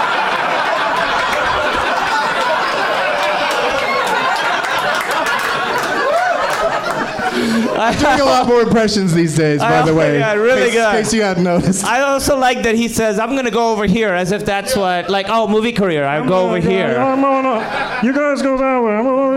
I'm doing a lot more impressions these days, by the Oh, way. yeah, really in case, good. In case you hadn't noticed. I also like that he says, I'm going to go over here, as if that's what, like, oh, movie career, I go over here. I'm on a, you guys go that way. I'm over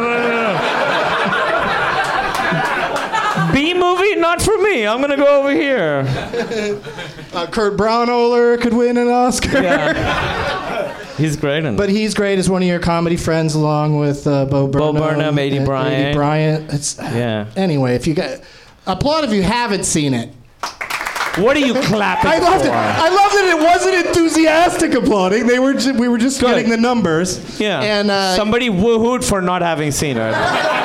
here. B movie, not for me. I'm going to go over here. Uh, Kurt Braunohler could win an Oscar. Yeah. He's great in it. But he's great as one of your comedy friends, along with uh, Bo Burnham. Bo Burnham, Aidy and- Bryant. Aidy Bryant. It's, Yeah. Anyway, if you got applaud if you haven't seen it. What are you clapping I loved for? it. I love that it wasn't enthusiastic applauding. They were. Ju- we were just Good. getting the numbers. Yeah. And uh, somebody woohooed for not having seen it.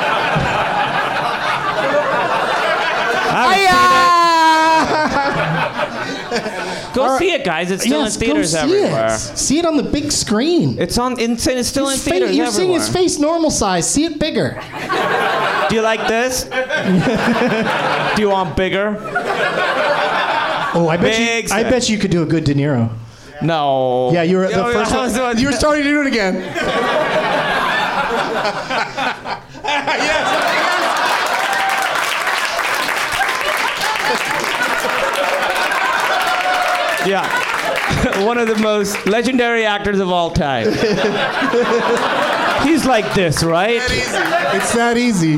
Go see it, guys. It's still yes, in theaters go see everywhere. It. See it on the big screen. It's on. It's, it's still His in theaters fa- You're everywhere. seeing his face normal size. See it bigger. Do you like this? Do you want bigger? Oh, I bet Big you. I set. bet you could do a good De Niro. No. Yeah, you were the Oh, first I was one. doing- You were starting to do it again. Yeah. One of the most legendary actors of all time. He's like this, right? It's that easy.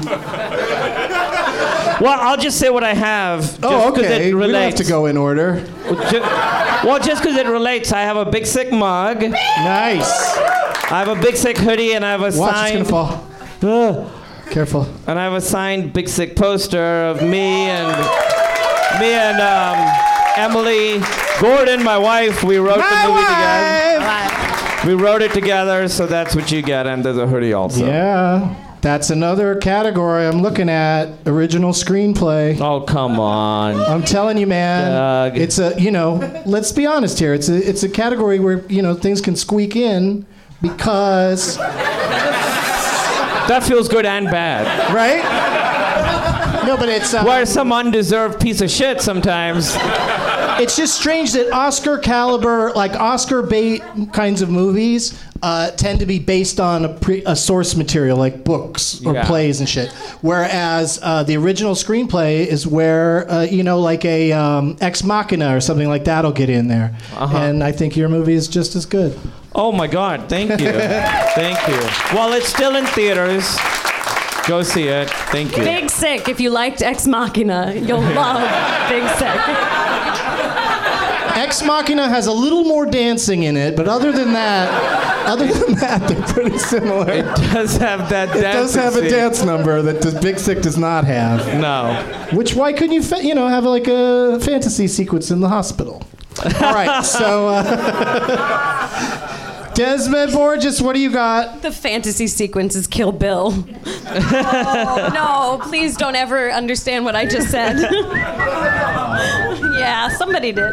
Well, I'll just say what I have. Just Oh, 'cause okay. It We don't have relates. to go in order. Ju- Well, just because it relates, I have a Big Sick mug. Nice. I have a Big Sick hoodie, and I have a Watch, signed. it's gonna fall. Ugh. Careful. And I have a signed Big Sick poster of me and me and um, Emily Gordon, my wife. We wrote My the movie wife! together. We wrote it together, so that's what you get. And there's a hoodie also. Yeah. That's another category I'm looking at. Original screenplay. Oh, come on. I'm telling you, man. Doug. It's a, you know, let's be honest here. It's a, it's a category where, you know, things can squeak in because, That feels good and bad. right? No, but it's, um, Where some undeserved piece of shit sometimes. it's just strange that Oscar caliber, like Oscar bait kinds of movies, uh, tend to be based on a, pre- a source material like books or Yeah. plays and shit. Whereas uh, the original screenplay is where, uh, you know, like a um, Ex Machina or something like that'll get in there. Uh-huh. And I think your movie is just as good. Oh my God! Thank you, thank you. Well, it's still in theaters. Go see it. Thank you. Big Sick. If you liked Ex Machina, you'll love Big Sick. Ex Machina has a little more dancing in it, but other than that, other than that, they're pretty similar. It does have that. It does have a scene. dance number that the Big Sick does not have. No. Which why couldn't you, fa- you know, have like a fantasy sequence in the hospital? All right, so uh, Desmond Borges, what do you got? The fantasy sequence is Kill Bill. Oh, no, please don't ever understand what I just said. Yeah, somebody did.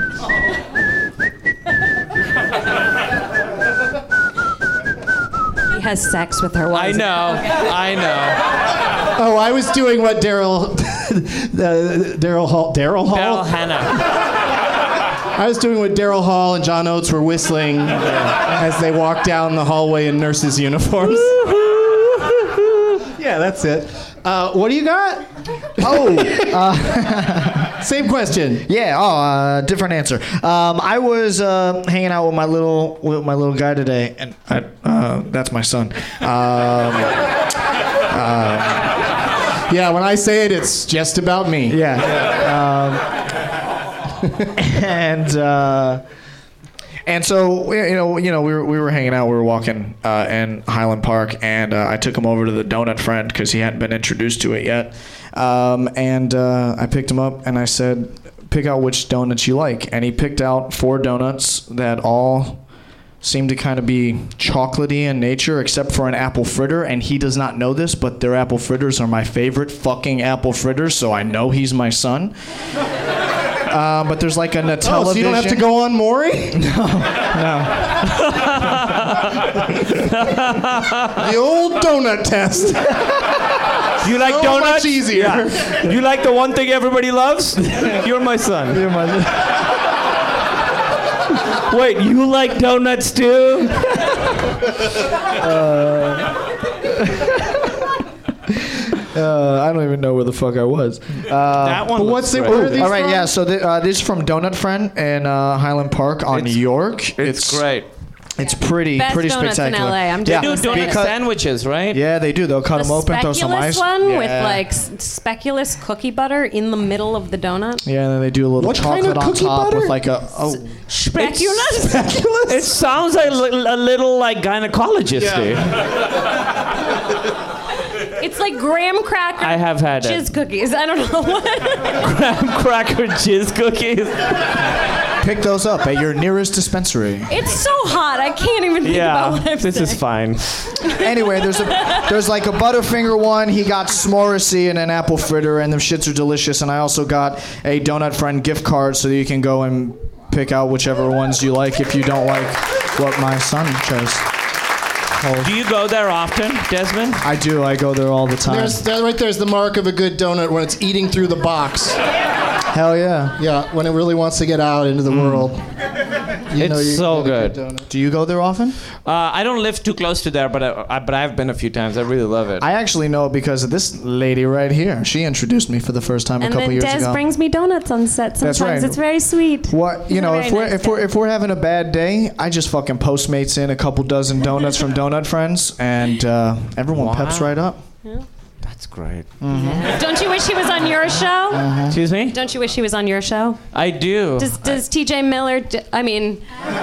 He has sex with her. What I is it? know. I know. Oh, I was doing what Daryl, uh, Daryl Hall, Daryl Hall. Daryl Hannah. I was doing what Daryl Hall and John Oates were whistling as they walked down the hallway in nurses' uniforms. Yeah, that's it. Uh, what do you got? Oh, uh, Same question. yeah. Oh, uh, different answer. Um, I was uh, hanging out with my little with my little guy today, and I, uh, that's my son. Um, Yeah, when I say it, it's just about me. yeah. Um, and uh, and so we- you know you know we were we were hanging out. We were walking uh, in Highland Park, and uh, I took him over to the Donut Friend because he hadn't been introduced to it yet. Um, and uh, I picked him up and I said, "Pick out which donuts you like." And he picked out four donuts that all seem to kind of be chocolatey in nature, except for an apple fritter. And he does not know this, but their apple fritters are my favorite fucking apple fritters. So I know he's my son. Uh, but there's like a Nutella. Oh, so you don't have to vision. go on Maury? The old donut test. You like So donuts? much easier. Yeah. You like the one thing everybody loves? You're my son. You're my- Wait, you like donuts too? Uh, I don't even know where the fuck I was. Uh, That one. But looks what's it? great. Where are these all right, from? yeah. So th- uh, this is from Donut Friend in uh, Highland Park on It's- New York. It's, great. It's pretty, Best pretty donuts spectacular. in L A. I'm They just do donut Because- sandwiches, right? Yeah, they do. They'll cut the them open, throw some speculous ice. one yeah. with like s- speculous cookie butter in the middle of the donut. Yeah, and then they do a little What kind chocolate of on cookie top butter? with like a oh. Speculous. It sounds like a li- a little like gynecologist. It's like graham cracker. I have had it. jizz cookies. I don't know what. Graham cracker jizz cookies. Pick those up at your nearest dispensary. It's so hot. I can't even think Yeah, about what I'm this saying. is fine. Anyway, there's a there's like a Butterfinger one. He got s'moresy and an apple fritter, and them shits are delicious. And I also got a Donut Friend gift card so that you can go and pick out whichever ones you like if you don't like what my son chose. Do you go there often, Desmond? I do. I go there all the time. There's, that right there's the mark of a good donut when it's eating through the box. Hell yeah. Yeah, when it really wants to get out into the world. You know It's you so get a good. donut. Do you go there often? Uh, I don't live too close to there, but I, I, but I've been a few times. I really love it. I actually know it because of this lady right here. She introduced me for the first time And a couple then years Des ago. brings me donuts on set sometimes. That's right. It's very sweet. What you He's a know, very if we're nice if we're guy. if we're having a bad day, I just fucking Postmates in a couple dozen donuts from Donut Friends, and uh, everyone Wow. peps right up. That's great. Don't you wish he was on your show? Excuse me? Don't you wish he was on your show? I do. Does Does T J Miller? D- I mean,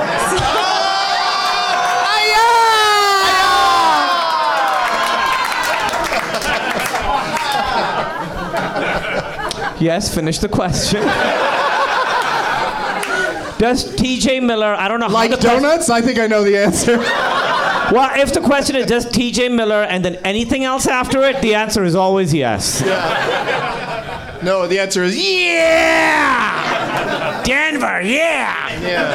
Yes, finish the question. Does T J Miller, I don't know Like how the question- donuts? I think I know the answer. Well, if the question is does T J Miller and then anything else after it, the answer is always yes. No, the answer is yeah. Denver, yeah.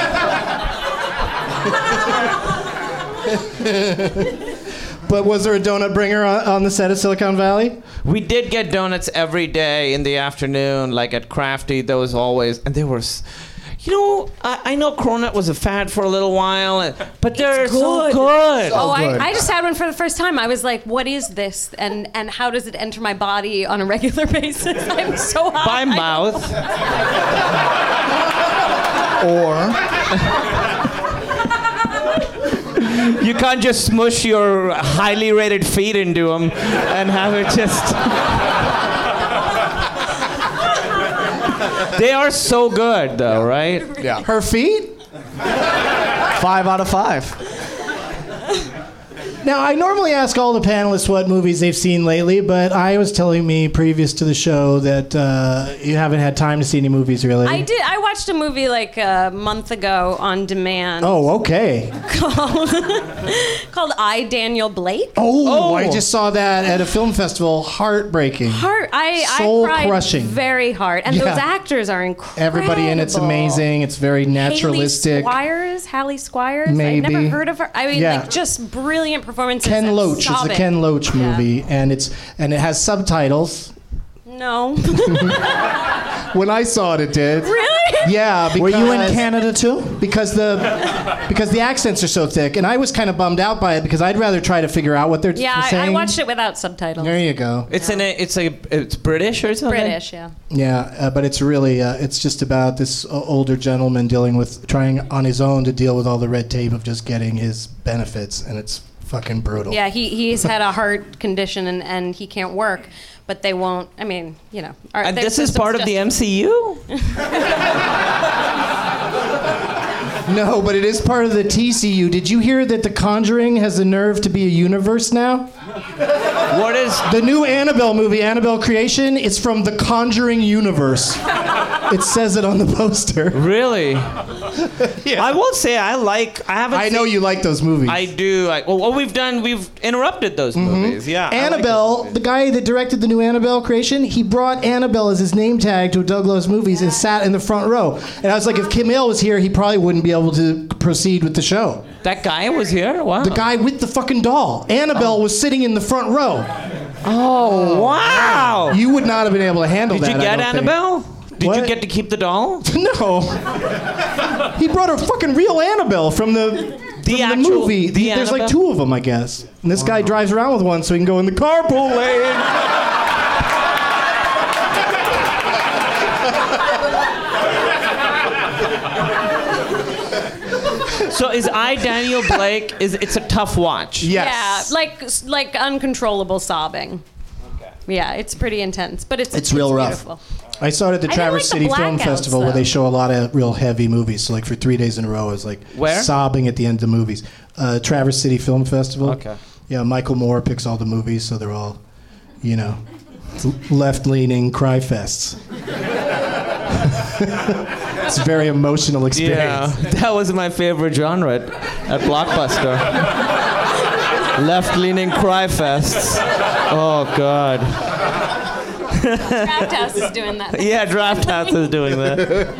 But was there a donut bringer on, on the set of Silicon Valley? We did get donuts every day in the afternoon, like at Crafty. There was always, and they were, s- you know, I, I know Cronut was a fad for a little while, and- but they're so good. oh, good. I, I just had one for the first time. I was like, what is this? And and how does it enter my body on a regular basis? I'm so hot. By I- mouth. Or You can't just smush your highly rated feet into them and have it just. They are so good, though, right? yeah, Her feet? five out of five. Now, I normally ask all the panelists what movies they've seen lately, but I was telling me previous to the show that uh, you haven't had time to see any movies, really. I did. I watched a movie like a month ago on demand Oh, okay. called called I, Daniel Blake. Oh, I just saw that at a film festival. Heartbreaking. Heart, I, Soul I cried crushing. very hard, and Yeah. those actors are incredible. Everybody in it's amazing. It's very naturalistic. Haley Squires, Hallie Squires. I've Maybe. never heard of her. I mean, Yeah. like just brilliant performances. Ken I'm Loach. It's sobbing. a Ken Loach movie, and it's and it has subtitles. No. When I saw it, it did. Really? Yeah. Because, Were you in Canada too? Because the because the accents are so thick, and I was kind of bummed out by it because I'd rather try to figure out what they're, Yeah, they're I, saying. I watched it without subtitles. There you go. It's in a, it's a, it's British or something. British, yeah. Yeah, uh, but it's really uh, it's just about this uh, older gentleman dealing with trying on his own to deal with all the red tape of just getting his benefits, and it's fucking brutal. Yeah, he, he's had a heart condition and, and he can't work, but they won't. I mean, you know. Our, And their this is system's part of just- the M C U? No, but it is part of the T C U. Did you hear that The Conjuring has the nerve to be a universe now? What is The new Annabelle movie, Annabelle Creation, it's from the Conjuring universe. It says it on the poster. really? I will say I like. I haven't. I know seen- you like those movies. I do. I, well, what we've done, we've interrupted those movies. Yeah. I like Annabelle, those movies. the guy that directed the new Annabelle Creation, he brought Annabelle as his name tag to Douglas movies and sat in the front row. And I was like, if Kim Hale was here, he probably wouldn't be able to proceed with the show. That guy was here. Wow. The guy with the fucking doll. Annabelle was sitting in the front row. Oh wow! You would not have been able to handle Did that. you get I don't think. Annabelle? Did What? you get to keep the doll? No. He brought a fucking real Annabelle from the, The from actual- the movie. the There's like Annabelle? two of them, I guess. And this guy drives around with one so he can go in the carpool lane. So is I, Daniel Blake, is it's a tough watch? Yeah, like like uncontrollable sobbing. Okay. Yeah, it's pretty intense, but it's It's real it's rough. beautiful. I saw it at the I Traverse didn't City like the Film blackouts, Festival where though. they show a lot of real heavy movies. So like for three days in a row, I was like Where? sobbing at the end of the movies. Uh, Traverse City Film Festival. Okay. Yeah, Michael Moore picks all the movies, so they're all, you know, l- left-leaning cry fests. It's a very emotional experience. Yeah, that was my favorite genre at, at Blockbuster. Left-leaning cry fests. Oh God. Draft House is doing that. Yeah, Draft House is doing that.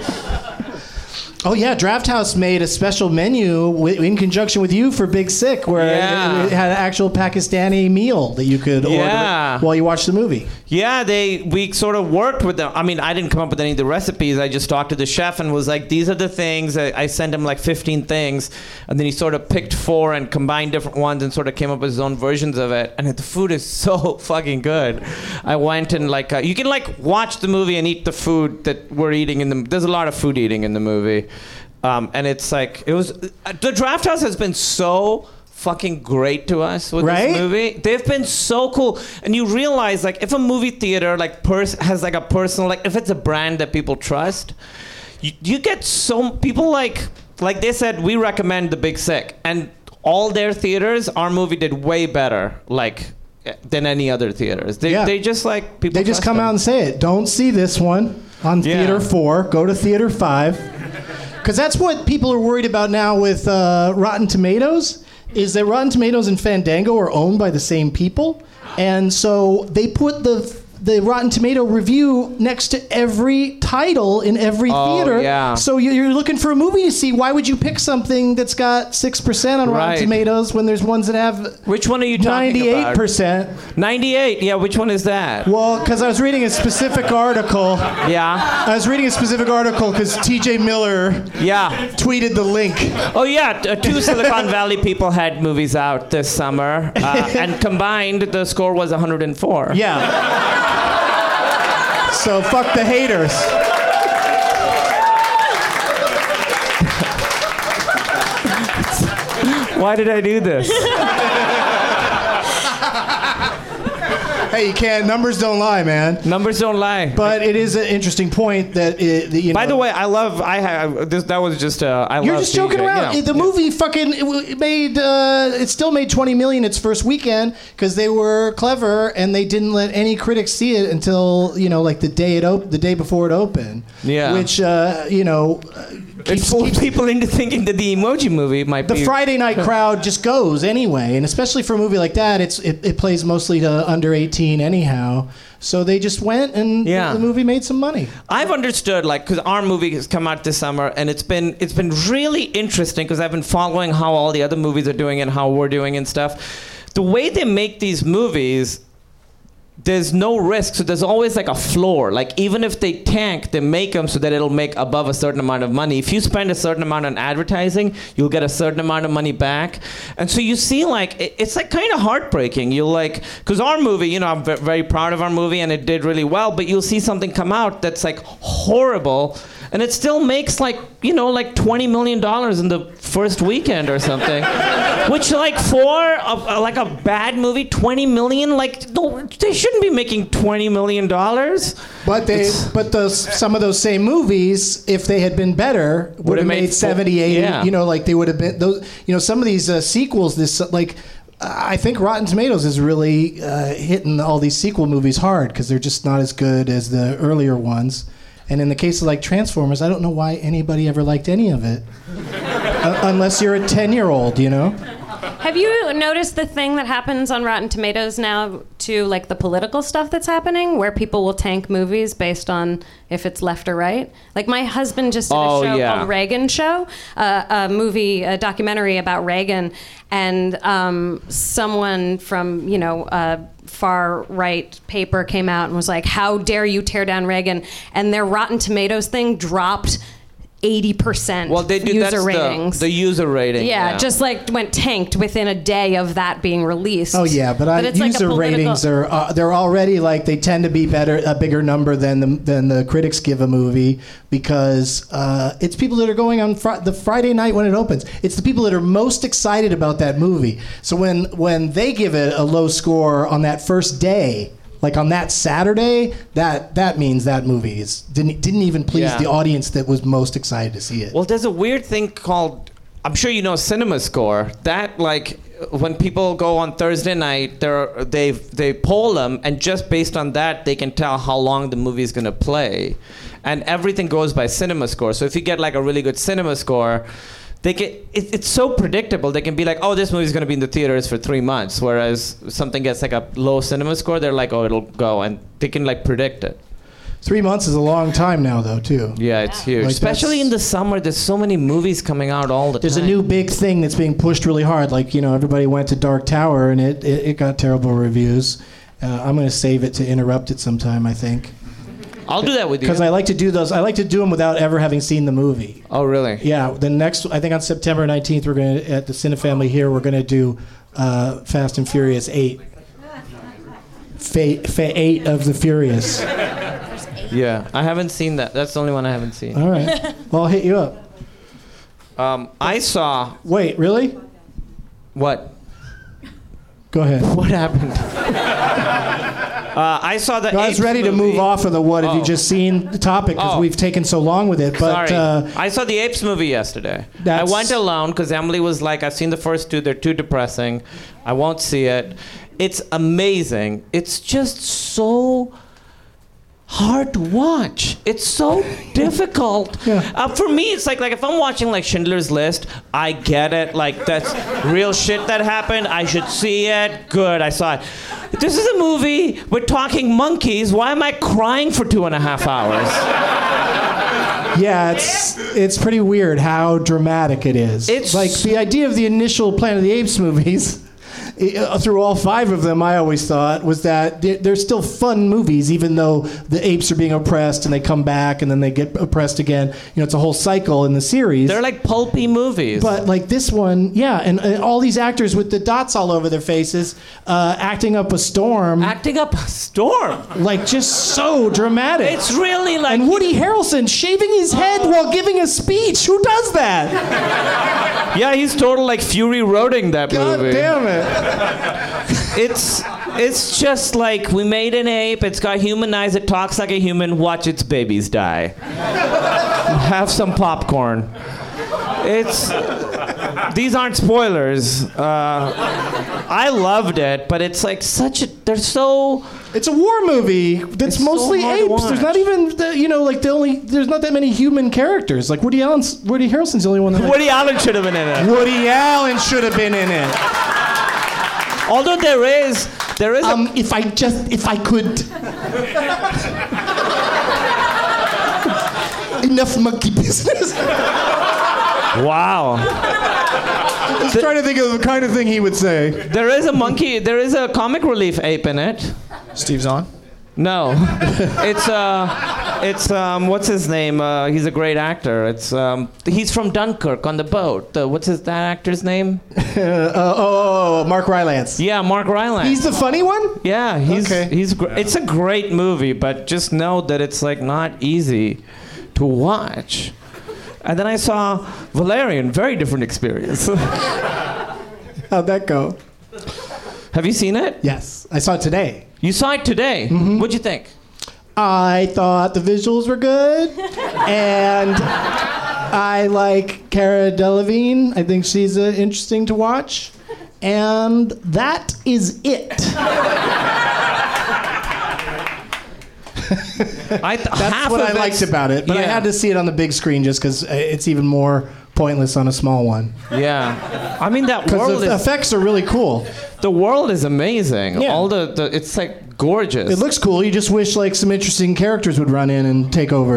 Oh yeah, Draft House made a special menu w- in conjunction with you for Big Sick, where Yeah. it, it had an actual Pakistani meal that you could Yeah. order while you watched the movie. Yeah, they we sort of worked with them. I mean, I didn't come up with any of the recipes. I just talked to the chef and was like, these are the things. I, I sent him like fifteen things, and then he sort of picked four and combined different ones and sort of came up with his own versions of it. And the food is so fucking good. I went and like uh, you can like watch the movie and eat the food that we're eating in the. There's a lot of food eating in the movie. Um, and it's like, it was, uh, the Draft House has been so fucking great to us with Right? this movie. They've been so cool. And you realize, like, if a movie theater, like, pers- has, like, a personal, like, if it's a brand that people trust, you, you get so, people, like, like they said, we recommend The Big Sick. And all their theaters, our movie did way better, like, than any other theaters. They, Yeah. they just, like, people They just trust come them. out and say it. Don't see this one on Yeah. theater four. Go to theater five. Because that's what people are worried about now with uh, Rotten Tomatoes, is that Rotten Tomatoes and Fandango are owned by the same people. And so they put the the Rotten Tomato review next to every title in every Oh, theater. yeah. So you- you're looking for a movie to see. Why would you pick something that's got six percent on Rotten Right. Tomatoes when there's ones that have Which one are you talking ninety-eight about? percent? ninety-eight, yeah, which one is that? Well, because I was reading a specific article. Yeah. I was reading a specific article because T J Miller Yeah. tweeted the link. Oh yeah, t- two Silicon Valley people had movies out this summer, uh, and combined the score was one hundred four. Yeah. So fuck the haters. Why did I do this? Hey, you can't. Numbers don't lie, man. Numbers don't lie. But it is an interesting point that, it, that you know. By the way, I love. I have this. That was just. Uh, I You're love just joking T J, around. yeah. The movie fucking it w- it made. Uh, it still made twenty million its first weekend because they were clever and they didn't let any critics see it until you know like the day it op- the day before it opened. Yeah. Which uh, you know. It fooled people into thinking that the Emoji Movie might The be. Friday night crowd just goes anyway, and especially for a movie like that, it's it, it plays mostly to under eighteen anyhow. So they just went, and Yeah. the movie made some money. I've understood, like, because our movie has come out this summer, and it's been it's been really interesting because I've been following how all the other movies are doing and how we're doing and stuff. The way they make these movies, there's no risk, so there's always like a floor. Like even if they tank, they make them so that it'll make above a certain amount of money. If you spend a certain amount on advertising, you'll get a certain amount of money back. And so you see, like it, it's like kind of heartbreaking. You'll like, because our movie, you know, I'm v- very proud of our movie and it did really well. But you'll see something come out that's like horrible, and it still makes like you know like twenty million dollars in the first weekend or something. Which like for a, a, like a bad movie, twenty million, like no, they shouldn't be making twenty million dollars. But they, It's- but those some of those same movies, if they had been better, would have made made full- seventy, eighty. yeah. You know, like they would have been those. You know, some of these uh, sequels. This like. I think Rotten Tomatoes is really uh, hitting all these sequel movies hard because they're just not as good as the earlier ones. And in the case of like Transformers, I don't know why anybody ever liked any of it, uh, unless you're a ten-year-old, you know. Have you noticed the thing that happens on Rotten Tomatoes now to like the political stuff that's happening, where people will tank movies based on if it's left or right? Like my husband just did Oh, a show yeah. called Reagan Show, uh, a movie, a documentary about Reagan, and um, someone from you know a far right paper came out and was like, "How dare you tear down Reagan?" And their Rotten Tomatoes thing dropped eighty percent Well, they do. user That's the, ratings. the user rating. yeah, Yeah, just like went tanked within a day of that being released. Oh yeah, but, I, it's like a user political- ratings are uh, they're already like they tend to be better a bigger number than the than the critics give a movie because uh, it's people that are going on fr- the Friday night when it opens. It's the people that are most excited about that movie. So when when they give it a low score on that first day, like on that Saturday, that that means that movie is didn't didn't even please Yeah. the audience that was most excited to see it. Well, there's a weird thing called, I'm sure you know, Cinema Score. That, like, when people go on Thursday night, they're, they they poll them, and just based on that, they can tell how long the movie is going to play. And everything goes by Cinema Score. So if you get, like, a really good Cinema Score, they can, it, it's so predictable. They can be like, oh, this movie's going to be in the theaters for three months. Whereas something gets, like, a low Cinema Score, they're like, oh, it'll go. And they can, like, predict it. Three months is a long time now, though, too. Yeah, it's huge. Like Especially that's- in the summer, there's so many movies coming out all the There's time. a new big thing that's being pushed really hard. Like, you know, everybody went to Dark Tower and it, it, it got terrible reviews. Uh, I'm going to save it to interrupt it sometime, I think. I'll do that with you. Because I like to do those. I like to do them without ever having seen the movie. Oh, really? Yeah. The next, I think on September nineteenth, we're going to, at the Cinefamily here, we're going to do uh, Fast and Furious eight. Fa- fa- eight of the Furious. Yeah, I haven't seen that. That's the only one I haven't seen. All right. Well, I'll hit you up. Um, I saw. Wait, really? What? Go ahead. What happened? uh, I saw the. No, I was Apes ready to movie. move off of the what have Oh. you just seen the topic because Oh. we've taken so long with it. But Sorry, uh, I saw the Apes movie yesterday. That's- I went alone because Emily was like, "I've seen the first two. They're too depressing. I won't see it." It's amazing. It's just so hard to watch. It's so difficult. Yeah. Uh, for me, it's like like if I'm watching like Schindler's List, I get it. Like that's real shit that happened. I should see it. Good, I saw it. This is a movie with talking monkeys. Why am I crying for two and a half hours? yeah, it's it's pretty weird how dramatic it is. It's- like the idea of the initial Planet of the Apes movies. uh, Through all five of them, I always thought was that they're, they're still fun movies, even though the apes are being oppressed and they come back and then they get oppressed again. You know, it's a whole cycle in the series. They're like pulpy movies. But like this one, yeah, and, and all these actors with the dots all over their faces, uh, acting up a storm, acting up a storm. like just so dramatic. It's really like. and Woody Harrelson shaving his head while giving a speech. Who does that? Yeah, he's total like Fury Roading that God movie. damn it! It's it's just like we made an ape. It's got human eyes. It talks like a human. Watch its babies die. Have some popcorn. It's these aren't spoilers. Uh, I loved it, but it's like such a. They're so. It's a war movie that's It's so mostly hard to apes. There's watch. not even the, you know like the only there's not that many human characters. Like Woody Allen's Woody Harrelson's the only one that. Like, Woody Allen should have been in it. Woody Allen should have been in it. Although there is there is a Um, if I just if I could. Enough monkey business. wow. I was trying to think of the kind of thing he would say. There is a monkey. There is a comic relief ape in it. Steve Zahn? No, it's uh, it's um, what's his name? Uh, he's a great actor. It's um, he's from Dunkirk on the boat. The, what's his that actor's name? Uh, oh, oh, oh, Mark Rylance. Yeah, Mark Rylance. He's the funny one? yeah, he's Okay. he's gr- it's a great movie, but just know that it's like not easy to watch. And then I saw Valerian, very different experience. How'd that go? Have you seen it? Yes, I saw it today. You saw it today. What'd you think? I thought the visuals were good, and I like Cara Delevingne. I think she's uh, interesting to watch, and that is it. I th- That's half what of I it's- liked about it, but I yeah. had to see it on the big screen just because it's even more pointless on a small one. Yeah, I mean that Because world the is effects are really cool. the world is amazing. Yeah. All the, the it's like gorgeous. It looks cool. You just wish like some interesting characters would run in and take over.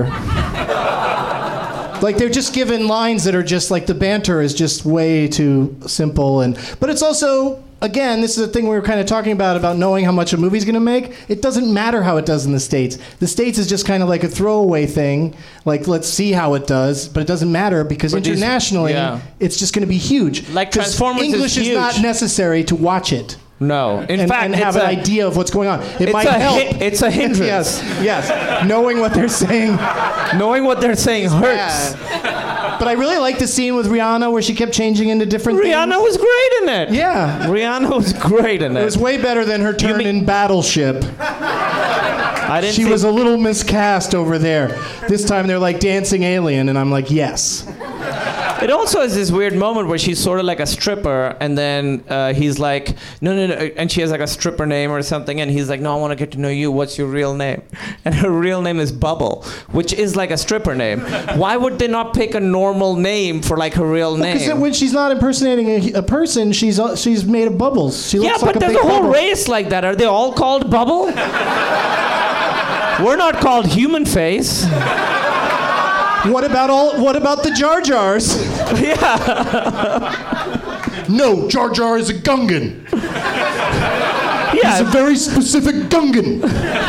Like they're just given lines that are just like the banter is just way too simple, and but it's also again, this is a thing we were kind of talking about, about knowing how much a movie's going to make. It doesn't matter how it does in the States. The States is just kind of like a throwaway thing. Like, let's see how it does. But it doesn't matter because But these- internationally, yeah. it's just going to be huge. Like 'Cause Transformers is English is, huge. not necessary to watch it. No. In and, fact, and have it's an a, idea of what's going on. It it's might a help. hi- it's a hindrance. yes, yes. Knowing what they're saying. Knowing what they're saying hurts. Yeah. But I really like the scene with Rihanna where she kept changing into different Rihanna things. was great in it. Yeah. Rihanna was great in it. It was way better than her turn mean- in Battleship. I didn't She see- was a little miscast over there. This time they're like dancing alien, and I'm like, yes. It also has this weird moment where she's sort of like a stripper, and then uh, he's like, no, no, no, and she has like a stripper name or something, and he's like, no, I want to get to know you. What's your real name? And her real name is Bubble, which is like a stripper name. Why would they not pick a normal name for like her real name? Because when she's not impersonating a, a person, she's uh, she's made of bubbles. She looks yeah, like but a there's big a whole bubble. race like that. Are they all called Bubble? We're not called Human Face. What about all? What about the Jar Jars? Yeah. No, Jar Jar is a Gungan. Yeah. He's a very specific Gungan.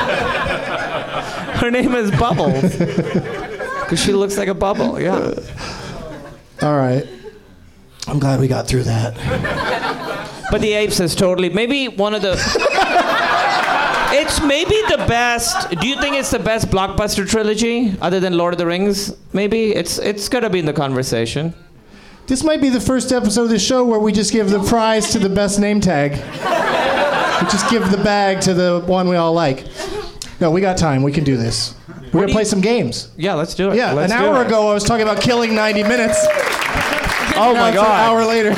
Her name is Bubbles. Because she looks like a bubble, yeah. All right. I'm glad we got through that. But the Apes is totally, maybe one of the, it's maybe the best, do you think it's the best blockbuster trilogy other than Lord of the Rings? Maybe? It's it's got to be in the conversation. This might be the first episode of the show where we just give the prize to the best name tag. We just give the bag to the one we all like. No, we got time. We can do this. We're going to play some games. Yeah, let's do it. Yeah, let's an do hour it. ago I was talking about killing ninety minutes. Oh Now my it's God. An hour later.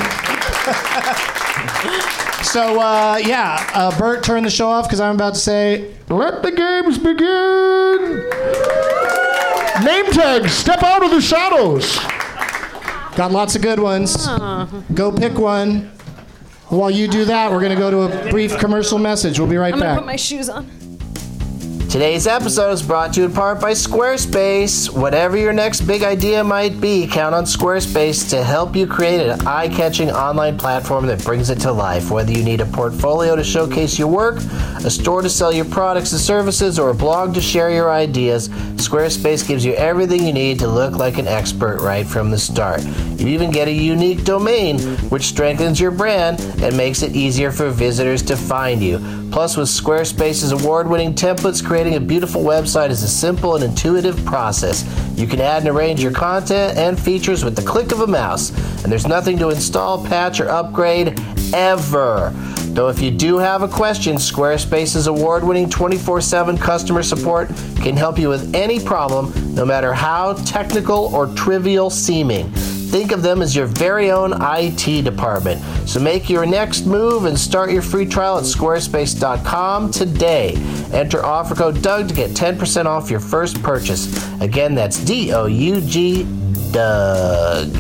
So, uh, yeah, uh, Bert, turn the show off because I'm about to say, let the games begin. Name tags, step out of the shadows. Got lots of good ones. Go pick one. While you do that, we're going to go to a brief commercial message. We'll be right I'm gonna back. put my shoes on. Today's episode is brought to you in part by Squarespace. Whatever your next big idea might be, count on Squarespace to help you create an eye-catching online platform that brings it to life. Whether you need a portfolio to showcase your work, a store to sell your products and services, or a blog to share your ideas, Squarespace gives you everything you need to look like an expert right from the start. You even get a unique domain, which strengthens your brand and makes it easier for visitors to find you. Plus, with Squarespace's award-winning templates, creating a beautiful website is a simple and intuitive process. You can add and arrange your content and features with the click of a mouse, and there's nothing to install, patch, or upgrade ever. Though if you do have a question, Squarespace's award-winning twenty-four seven customer support can help you with any problem, no matter how technical or trivial seeming. Think of them as your very own I T department. So make your next move and start your free trial at squarespace dot com today. Enter offer code Doug to get ten percent off your first purchase. Again, that's D O U G, Doug.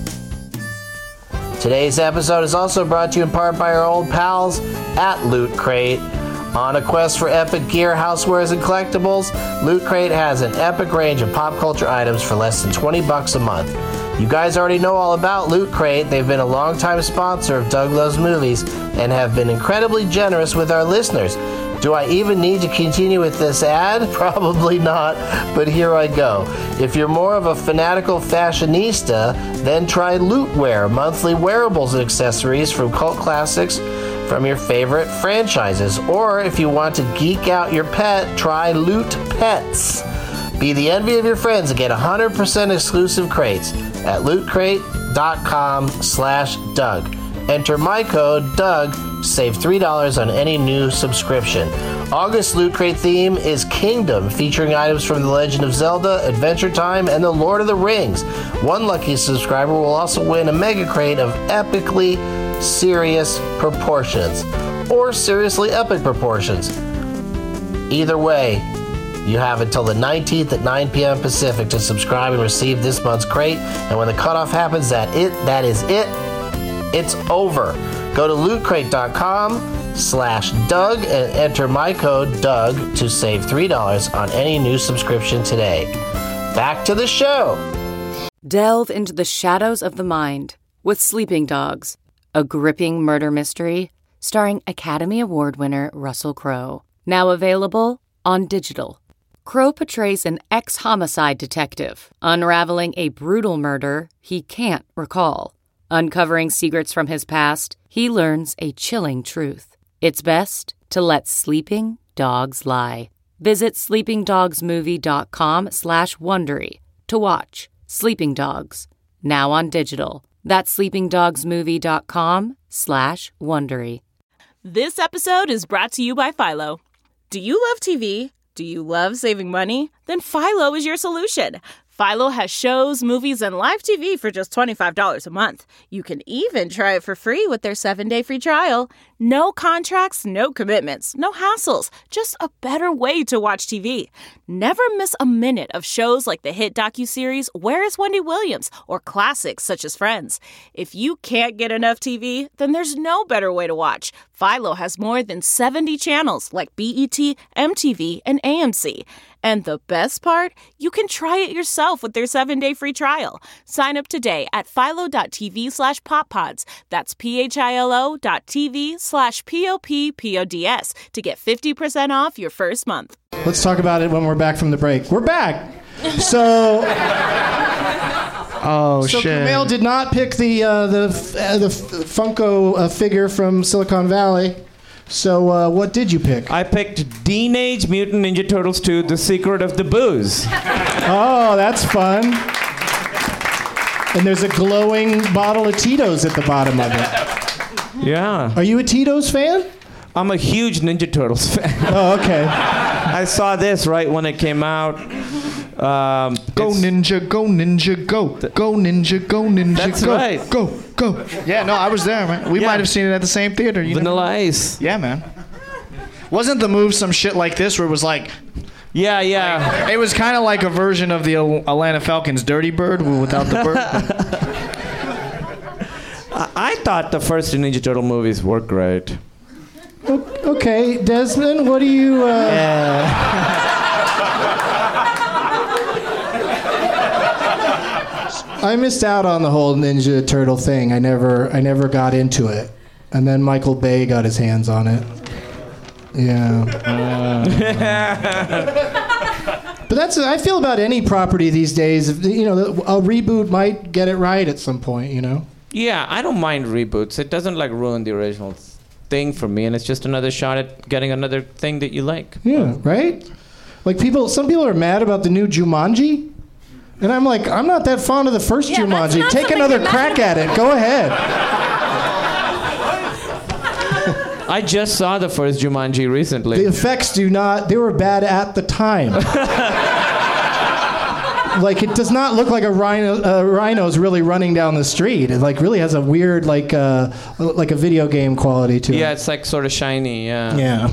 Today's episode is also brought to you in part by our old pals at Loot Crate. On a quest for epic gear, housewares, and collectibles, Loot Crate has an epic range of pop culture items for less than twenty bucks a month. You guys already know all about Loot Crate. They've been a longtime sponsor of Doug Loves Movies and have been incredibly generous with our listeners. Do I even need to continue with this ad? Probably not, but here I go. If you're more of a fanatical fashionista, then try Lootwear, monthly wearables and accessories from cult classics from your favorite franchises. Or if you want to geek out your pet, try Loot Pets. Be the envy of your friends and get one hundred percent exclusive crates at loot crate dot com slash Doug. Enter my code Doug, save three dollars on any new subscription. August Loot Crate theme is Kingdom, featuring items from The Legend of Zelda, Adventure Time, and The Lord of the Rings. One lucky subscriber will also win a mega crate of epically serious proportions, or seriously epic proportions. Either way, you have until the nineteenth at nine p.m. Pacific to subscribe and receive this month's crate, and when the cutoff happens, that it that is it. It's over. Go to loot crate dot com slash Doug and enter my code Doug to save three dollars on any new subscription today. Back to the show. Delve into the shadows of the mind with Sleeping Dogs, a gripping murder mystery starring Academy Award winner Russell Crowe. Now available on digital. Crowe portrays an ex-homicide detective, unraveling a brutal murder he can't recall. Uncovering secrets from his past, he learns a chilling truth. It's best to let sleeping dogs lie. Visit sleepingdogsmovie.com slash Wondery to watch Sleeping Dogs, now on digital. That's sleepingdogsmovie.com slash Wondery. This episode is brought to you by Philo. Do you love T V? Do you love saving money? Then Philo is your solution. Philo has shows, movies, and live T V for just twenty-five dollars a month. You can even try it for free with their seven-day free trial. No contracts, no commitments, no hassles. Just a better way to watch T V. Never miss a minute of shows like the hit docuseries Where is Wendy Williams? Or classics such as Friends. If you can't get enough T V, then there's no better way to watch. Philo has more than seventy channels like B E T, M T V, and A M C. And the best part? You can try it yourself with their seven-day free trial. Sign up today at philo.tv slash poppods. That's P-H-I-L-O dot TV slash P-O-P-P-O-D-S to get fifty percent off your first month. Let's talk about it when we're back from the break. We're back. So... Oh, so shit. Kumail did not pick the, uh, the, uh, the Funko uh, figure from Silicon Valley. So uh, what did you pick? I picked Teenage Mutant Ninja Turtles two, The Secret of the Booze. Oh, that's fun. And there's a glowing bottle of Tito's at the bottom of it. Yeah. Are you a Tito's fan? I'm a huge Ninja Turtles fan. Oh, okay. I saw this right when it came out. Um, go ninja, go ninja, go. Go ninja, go ninja, That's go. right. Go, go. Yeah, no, I was there, man. We Yeah. might have seen it at the same theater. You Vanilla know? Ice. Yeah, man. Wasn't the move some shit like this where it was like... Yeah, yeah. Like, it was kind of like a version of the Atlanta Falcons' Dirty Bird without the bird. I-, I thought the first Ninja Turtle movies were great. Okay, Desmond, what do you... Uh... Yeah. I missed out on the whole Ninja Turtle thing. I never, I never got into it, and then Michael Bay got his hands on it. Yeah. Uh, but that's I feel about any property these days. You know, a reboot might get it right at some point. You know. Yeah, I don't mind reboots. It doesn't like ruin the original thing for me, and it's just another shot at getting another thing that you like. Yeah. Right. Like people, some people are mad about the new Jumanji. And I'm like, I'm not that fond of the first Yeah, that's Jumanji. not Take something another to crack at it. Go ahead. I just saw the first Jumanji recently. The effects do not, they were bad at the time. Like, it does not look like a rhino, uh, rhino's really running down the street. It like really has a weird, like, uh, like a video game quality to it. Yeah, it's like sort of shiny, yeah. Yeah.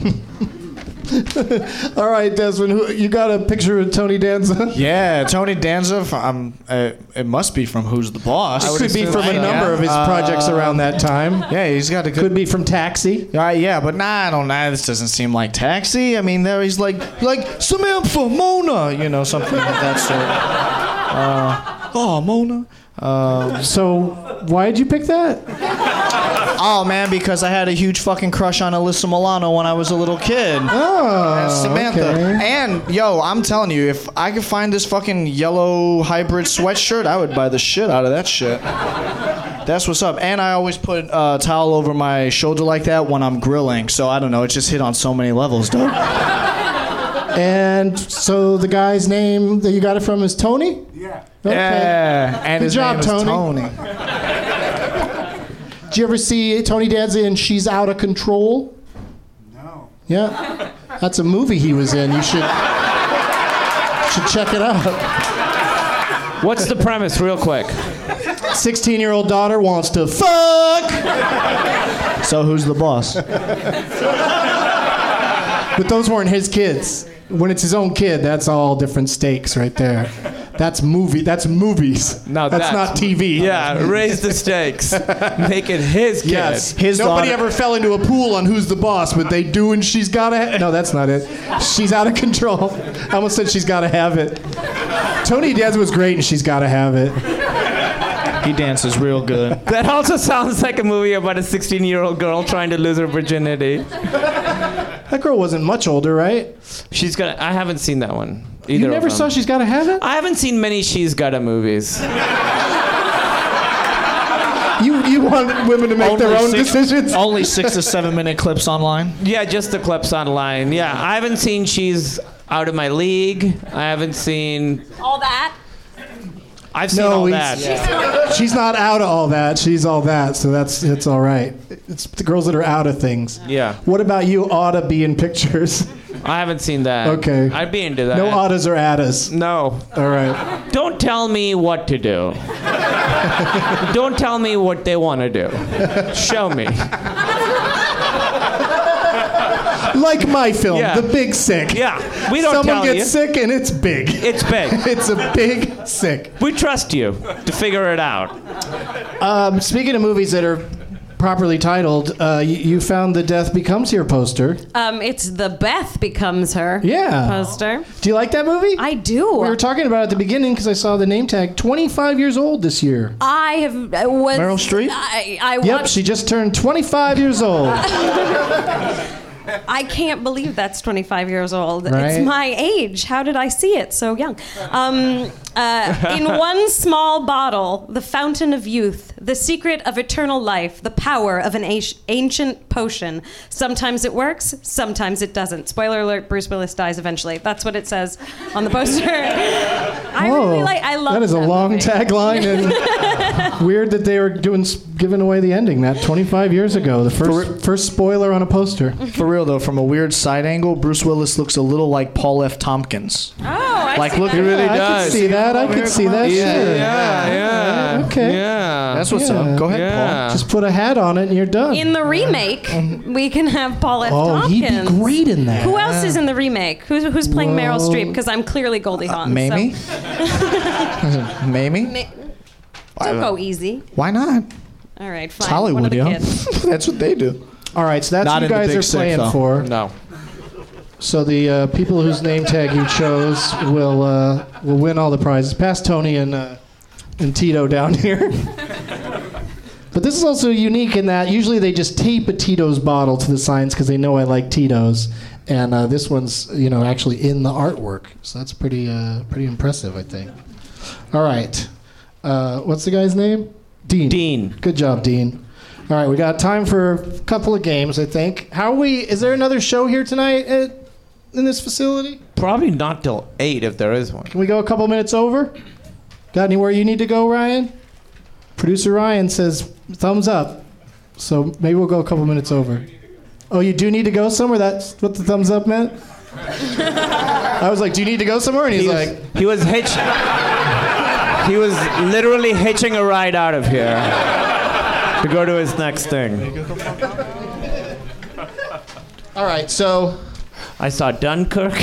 All right, Desmond, who, you got a picture of Tony Danza? Yeah, Tony Danza. Um, uh, it must be from Who's the Boss? It could be from a number of his projects uh, around that time. Yeah, he's got a good... Could be from Taxi. Uh, yeah, but nah, I don't know. This doesn't seem like Taxi. I mean, there he's like, like Samantha, Mona, you know, something of that sort. Uh, oh, Mona. Um, so, why did you pick that? Oh, man, because I had a huge fucking crush on Alyssa Milano when I was a little kid. Oh, and Samantha. okay. And, yo, I'm telling you, if I could find this fucking yellow hybrid sweatshirt, I would buy the shit out of that shit. That's what's up. And I always put a towel over my shoulder like that when I'm grilling. So, I don't know, it just hit on so many levels, dog. And so the guy's name that you got it from is Tony? Yeah. Okay. Yeah. And Good his job, name is Tony. Tony. Did you ever see Tony Danza in She's Out of Control? No. Yeah. That's a movie he was in. You should should check it out. What's the premise, real quick? sixteen-year-old daughter wants to fuck. So who's the boss? But those weren't his kids. When it's his own kid, that's all different stakes right there. That's movie. That's movies. No, that's, that's not T V. Yeah, raise the stakes. Make it his kid. Yes. His Nobody daughter- ever fell into a pool on Who's the Boss, but they do, and she's gotta. Ha- no, that's not it. She's out of control. I almost said she's gotta have it. Tony Danza was great, and she's gotta have it. He dances real good. That also sounds like a movie about a sixteen-year-old girl trying to lose her virginity. That girl wasn't much older, right? She's got. I haven't seen that one. Either You never of them. saw She's Gotta Have It? I haven't seen many She's Gotta movies. You you want women to make their own six, decisions? Only six to seven minute clips online. Yeah, just the clips online. Yeah, I haven't seen She's Out of My League. I haven't seen. All that. I've seen No, all he's- that. She's not out of all that. She's all that, so that's it's all right. It's the girls that are out of things. Yeah. What about you? Ought to be in pictures. I haven't seen that. Okay. I'd be into that. No oughtas or attas. No. All right. Don't tell me what to do. Don't tell me what they want to do. Show me. Like my film, Yeah. The Big Sick. Yeah, we don't Someone tell gets you. sick and it's big. It's big. It's a big sick. We trust you to figure it out. Um, speaking of movies that are properly titled, uh, you, you found the Death Becomes Her poster. Um, it's the Beth Becomes Her Yeah. poster. Do you like that movie? I do. We were talking about it at the beginning because I saw the name tag. twenty-five years old this year. I have I was Meryl Streep? I, I Yep, watched- she just turned twenty-five years old. I can't believe that's twenty-five years old. Right? It's my age. How did I see it so young? Um, uh, in one small bottle, the fountain of youth, the secret of eternal life, the power of an a- ancient potion. Sometimes it works, sometimes it doesn't. Spoiler alert: Bruce Willis dies eventually. That's what it says on the poster. I really like. I love that is a that long movie. tagline and weird that they were doing giving away the ending that twenty-five years ago. The first first spoiler on a poster. For real though, from a weird side angle, Bruce Willis looks a little like Paul F. Tompkins. Oh, I Like, see look, that. he really I does. could see that. I could see that. Yeah, Sure. yeah, yeah. Okay. Yeah. That's what's Yeah. up. Go ahead, Yeah. Just put a hat on it and you're done. In the remake, we can have Paul F. oh, Tompkins. he'd be great in that. Who else is in the remake? Who's who's playing Meryl Whoa. Streep? Because I'm clearly Goldie Hawn. Paul. Mamie? So. Mamie? Ma- Don't go easy. Why not? All right, fine. It's Hollywood, One of the yo. kids. That's what they do. All right, so that's Not what you in the guys Big are Sick, playing though. for. No. So the uh, people whose name tag you chose will uh, will win all the prizes. Pass Tony and uh, and Tito down here. But this is also unique in that usually they just tape a Tito's bottle to the signs because they know I like Tito's, and uh, this one's you know actually in the artwork. So that's pretty uh, pretty impressive, I think. All right, uh, what's the guy's name? Dean. Dean. Good job, Dean. All right, we got time for a couple of games, I think. How are we? Is there another show here tonight at, in this facility? Probably not till eight if there is one. Can we go a couple minutes over? Got anywhere you need to go, Ryan? Producer Ryan says thumbs up. So maybe we'll go a couple minutes over. Oh, you do need to go somewhere? That's what the thumbs up meant? I was like, do you need to go somewhere? And he's He like, was, he was hitch. He was literally hitching a ride out of here to go to his next thing. all right, so I saw Dunkirk.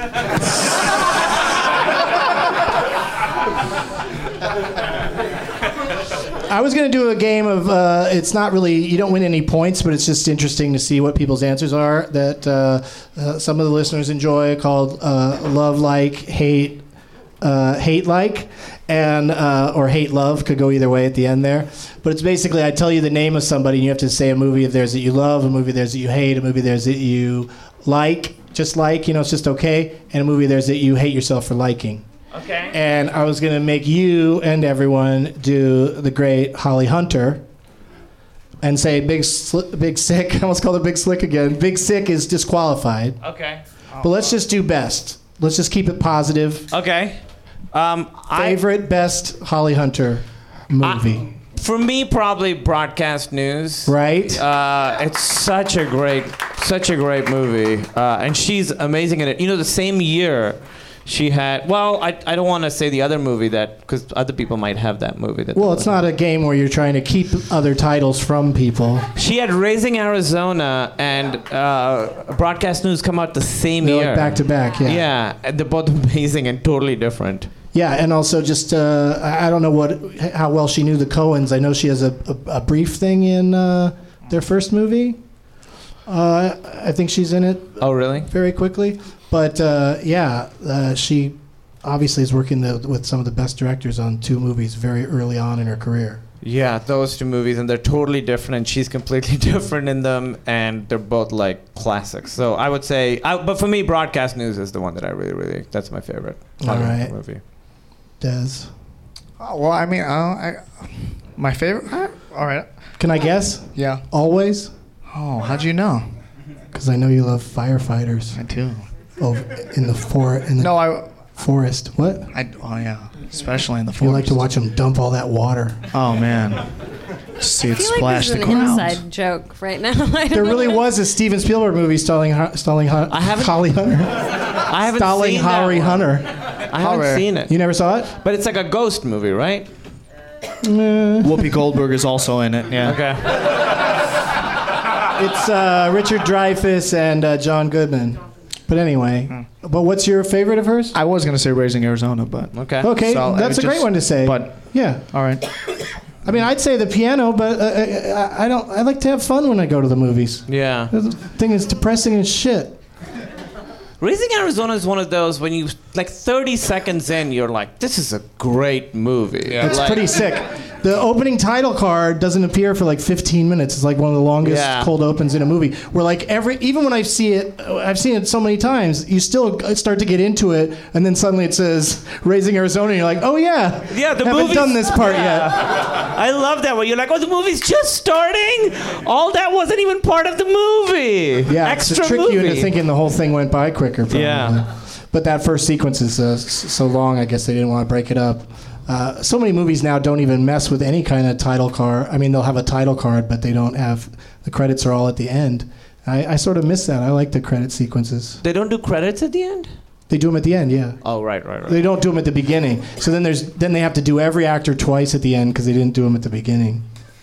I was going to do a game of, uh, it's not really, you don't win any points, but it's just interesting to see what people's answers are that uh, uh, some of the listeners enjoy, called uh, Love Like, Hate, uh, Hate Like, and uh, or Hate Love, could go either way at the end there. But it's basically, I tell you the name of somebody, and you have to say a movie of theirs that you love, a movie of theirs that you hate, a movie of theirs that you like, just like, you know, it's just okay, and a movie of theirs that you hate yourself for liking. Okay. And I was going to make you and everyone do the great Holly Hunter and say Big Sli- Big Sick. I almost called it Big Slick again. Big Sick is disqualified. Okay. But let's just do best. Let's just keep it positive. Okay. Um, Favorite, best Holly Hunter movie. I, for me, probably Broadcast News. Right. Uh, it's such a great, such a great movie, uh, and she's amazing in it. You know, the same year. She had, well, I, I don't want to say the other movie that, because other people might have that movie. That Well, it's not a game where you're trying to keep other titles from people. She had Raising Arizona and uh, Broadcast News come out the same They're year. like back to back, yeah. Yeah, and they're both amazing and totally different. Yeah, and also just, uh, I I don't know what how well she knew the Coens. I know she has a, a, a brief thing in uh, their first movie. Uh, I think she's in it. Oh, really? Very quickly. But uh, yeah, uh, she obviously is working the, with some of the best directors on two movies very early on in her career. Yeah, those two movies, and they're totally different, and she's completely different in them, and they're both like classics. So I would say, I, but for me, Broadcast News is the one that I really, really, that's my favorite All right. movie. Des? Oh, well, I mean, uh, I, my favorite. Uh, all right. Can I guess? Yeah. Always? Oh, how'd you know? Because I know you love firefighters. I do. Oh, in the for in the No, I. forest. What? I. Oh yeah. Especially in the forest. You like to watch them dump all that water. Oh man. See it I feel splash like the this is an ground. inside joke right now. I don't There know really what- was a Steven Spielberg movie starring Ho- starring Ho- I haven't- Holly Hunter. I haven't Starring seen Holly that one. Hunter. I haven't Alright. seen it. You never saw it? But it's like a ghost movie, right? Whoopi Goldberg is also in it. Yeah. Okay. It's uh, Richard Dreyfuss and uh, John Goodman. But anyway, but what's your favorite of hers? I was gonna say Raising Arizona, but Okay. Okay, So, I that's a was great just- one to say. but- yeah, all right. I mean, I'd say the piano, but uh, I, I don't. I like to have fun when I go to the movies. Yeah. The thing is depressing as shit. Raising Arizona is one of those when you, like thirty seconds in, you're like, this is a great movie. Yeah. It's Like- pretty sick. The opening title card doesn't appear for like fifteen minutes. It's like one of the longest Yeah. cold opens in a movie. Where like every, even when I see it, I've seen it so many times. You still start to get into it, and then suddenly it says "Raising Arizona," and you're like, "Oh yeah, Yeah, the haven't movie's- done this part Yeah. yet." I love that when you're like, oh, the movie's just starting. All that wasn't even part of the movie. Yeah, Extra to trick movie. you into thinking the whole thing went by quicker. Probably. Yeah. But that first sequence is uh, s- so long. I guess they didn't want to break it up. Uh, so many movies now don't even mess with any kind of title card. I mean, they'll have a title card, but they don't have the credits are all at the end. I, I sort of miss that. I like the credit sequences. They don't do credits at the end? They do them at the end, yeah. Oh, right, right, right. They don't do them at the beginning. So then there's then they have to do every actor twice at the end because they didn't do them at the beginning.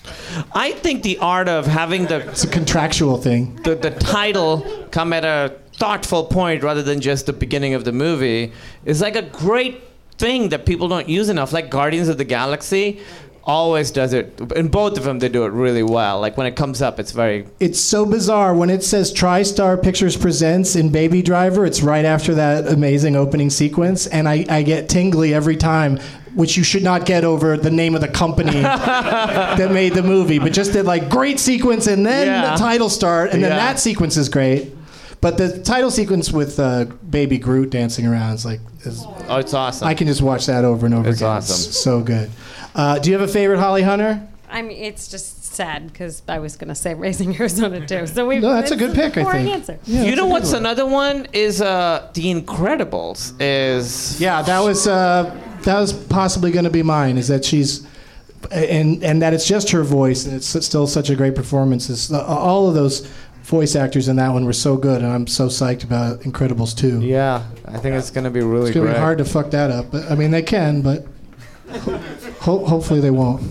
I think the art of having the It's a contractual thing. the, the title come at a thoughtful point rather than just the beginning of the movie is like a great thing that people don't use enough. Like Guardians of the Galaxy always does it. In both of them, they do it really well. Like when it comes up, it's very... It's so bizarre. When it says TriStar Pictures Presents in Baby Driver, it's right after that amazing opening sequence, and I, I get tingly every time, which you should not get over the name of the company that made the movie, but just that like great sequence and then Yeah. the title start, and then Yeah. that sequence is great. But the title sequence with uh, Baby Groot dancing around is like, is, Oh, it's awesome. I can just watch that over and over It's again. awesome. It's so good. Uh, do you have a favorite Holly Hunter? I mean, it's just sad because I was gonna say Raising Arizona too. So we. No, that's a good pick, I boring think. Answer. Yeah, you that's know a good what's one. another one is uh, The Incredibles is... Yeah, that was uh, that was possibly going to be mine. Is that she's and and that it's just her voice, and it's still such a great performance. It's, uh, all of those voice actors in that one were so good, and I'm so psyched about Incredibles two. Yeah, I think it's going to be really It's going to great. be hard to fuck that up, but I mean they can, but ho- hopefully they won't.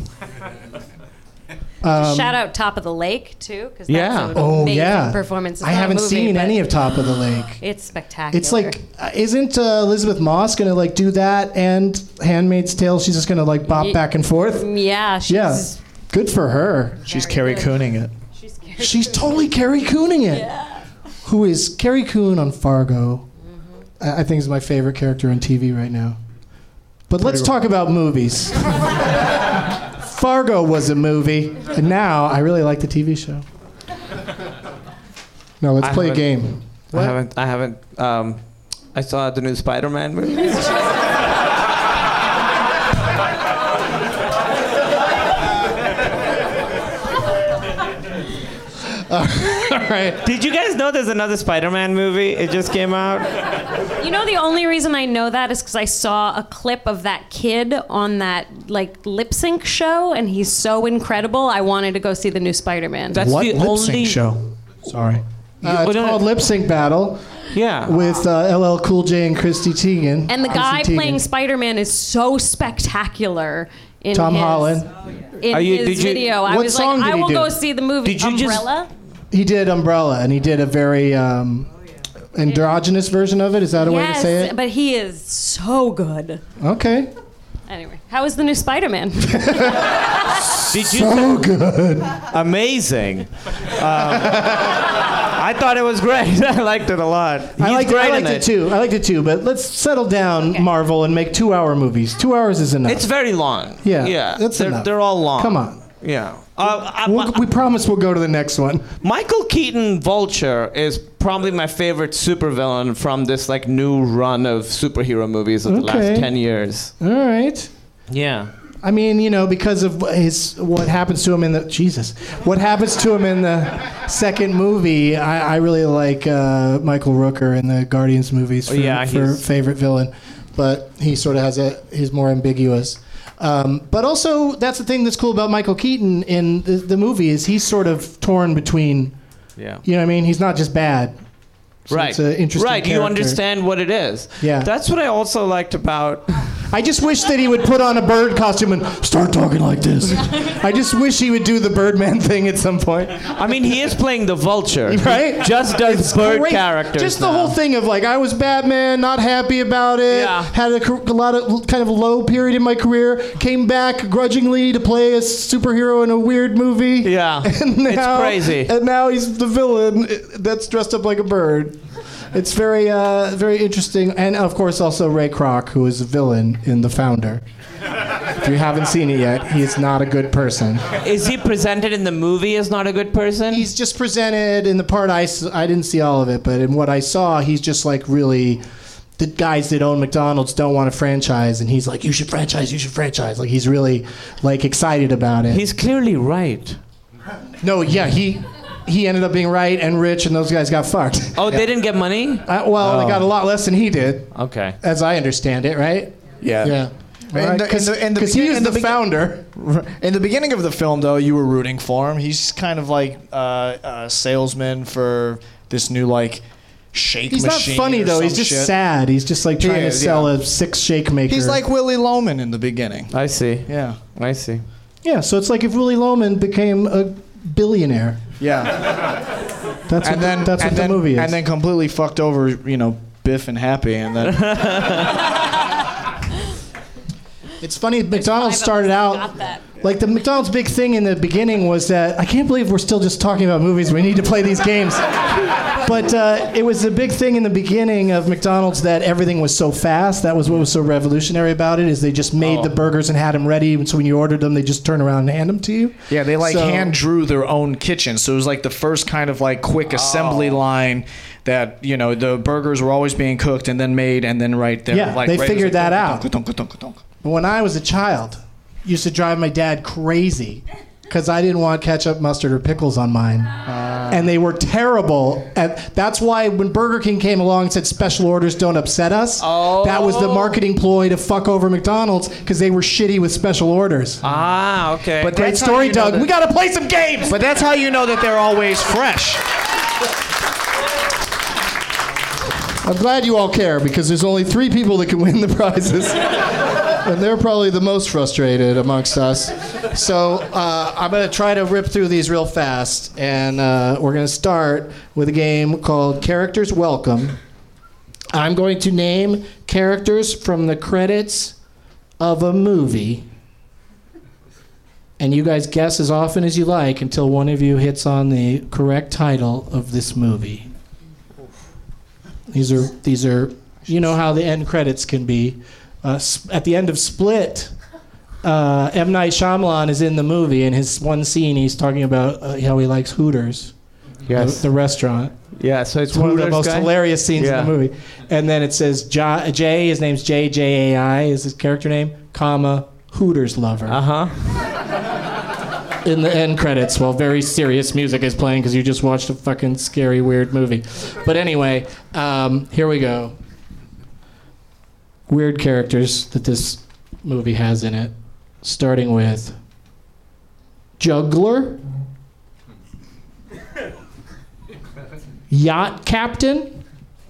Um, Shout out Top of the Lake too, because Yeah. that's an Oh amazing yeah, performance. It's I not a haven't movie, seen but any of Top of the Lake. It's spectacular. It's like, uh, isn't uh, Elizabeth Moss gonna like do that and Handmaid's Tale? She's just gonna like bop Ye- back and forth. yeah, she's Yeah, good for her. She's Very Carrie good. Cooning it. she's She's totally Carrie Cooning it. Who is Carrie Coon on Fargo? I, I think is my favorite character on T V right now. But let's talk about movies. Fargo was a movie, and now I really like the T V show. Now let's I play a haven't- game. I haven't. I haven't. Um, I saw the new Spider-Man movie. All right. Did you guys know there's another Spider-Man movie? It just came out. You know, the only reason I know that is because I saw a clip of that kid on that like lip sync show, and he's so incredible. I wanted to go see the new Spider-Man. That's What the lip only sync show? Sorry. Uh, it's no, no. called Lip Sync Battle Yeah. with uh, L L Cool J and Christy Teigen. and the Chrissy guy Teigen. playing Spider-Man is so spectacular. In Tom his, Holland. In Are you- his did you- video, I What was song like, did I he will do? go see the movie Did you just- Umbrella. He did Umbrella, and he did a very um, androgynous version of it. Is that a way to yes, say it? but he is so good. Okay. Anyway, how is the new Spider-Man? Did you? So good. Amazing. Um, I I thought it was great. I liked it a lot. He's I liked, great I liked in it too. I liked it too. But let's settle down, Okay. Marvel, and make two-hour movies. Two hours is enough. It's very long. Yeah, Yeah. that's they're, enough. they're all long. Come on. Yeah. Uh, I, We'll, we promise we'll go to the next one. Michael Keaton Vulture is probably my favorite supervillain from this like new run of superhero movies of the Okay. last ten years. All right. Yeah. I mean, you know, because of his what happens to him in the Jesus, what happens to him in the second movie. I, I really like uh, Michael Rooker in the Guardians movies for, Oh, yeah, for he's- favorite villain, but he sort of has a he's more ambiguous. Um, but also, that's the thing that's cool about Michael Keaton in the, the movie is he's sort of torn between. Yeah. You know what I mean? He's not just bad. So Right. It's an interesting right. You character. understand what it is. Yeah. That's what I also liked about. I just wish that he would put on a bird costume and start talking like this. I just wish he would do the Birdman thing at some point. I mean, he is playing the Vulture. Right? He just does It's bird great. characters. Just the now. whole thing of like, I was Batman, not happy about it. Yeah. Had a, car- a lot of kind of low period in my career. Came back grudgingly to play a superhero in a weird movie. Yeah. And now, It's crazy. And now he's the villain that's dressed up like a bird. It's very, uh, very interesting. And of course, also Ray Kroc, who is the villain in The Founder. If you haven't seen it yet, he's not a good person. Is he presented in the movie as not a good person? He's just presented in the part I, s- I didn't see all of it, but in what I saw, he's just like really. The guys that own McDonald's don't want a franchise, and he's like, "You should franchise, you should franchise." Like he's really like excited about it. He's clearly right. No, yeah, he he ended up being right and rich, and those guys got fucked. Oh, they didn't get money? Uh, well, they got a lot less than he did, Okay. as I understand it, right? Yeah. Yeah. In the- in the- in the Because he begin- is in the, the begin- founder. In the beginning of the film, though, you were rooting for him. He's kind of like uh, a salesman for this new like shake He's not machine. funny or though. some He's just shit. sad. He's just like He trying is, to sell yeah. a six shake maker. He's like Willie Loman in the beginning. I see. Yeah. I see. Yeah, so it's like if Willie Loman became a billionaire. Yeah. That's what, and then the, that's and what then, the movie is. and then completely fucked over, you know, Biff and Happy, and then It's funny, McDonald's started out Got that. like the McDonald's big thing in the beginning was that I can't believe we're still just talking about movies. We need to play these games. But uh, it was a big thing in the beginning of McDonald's that everything was so fast. That was what was so revolutionary about it is they just made Oh. the burgers and had them ready. And so when you ordered them, they just turn around and hand them to you. yeah, they like So- hand drew their own kitchen. So it was like the first kind of like quick assembly Oh. line that you know the burgers were always being cooked and then made and then right there. Yeah, like, they right figured as that out. dunk, dunk, dunk, dunk. When I was a child, used to drive my dad crazy because I didn't want ketchup, mustard, or pickles on mine. And they were terrible. And that's why when Burger King came along and said special orders don't upset us, Oh. that was the marketing ploy to fuck over McDonald's because they were shitty with special orders. Ah, okay. But Great that's how story, you know Doug. that- We got to play some games. But that's how you know that they're always fresh. I'm glad you all care because there's only three people that can win the prizes. And they're probably the most frustrated amongst us. So uh, I'm going to try to rip through these real fast. And uh, we're going to start with a game called Characters Welcome. I'm going to name characters from the credits of a movie. And you guys guess as often as you like until one of you hits on the correct title of this movie. These are these are you know how the end credits can be. Uh, s- at the end of Split, uh, M. Night Shyamalan is in the movie, and his one scene he's talking about uh, how he likes Hooters, Yes. the, the restaurant. Yeah, so it's It's one of the Hooters most guy? hilarious scenes Yeah. in the movie. And then it says J, J his name's J J A I is his character name, comma Hooters lover. Uh-huh. In the end credits while very serious music is playing because you just watched a fucking scary, weird movie. But anyway, um, here we go. Weird characters that this movie has in it, starting with Juggler, Yacht Captain,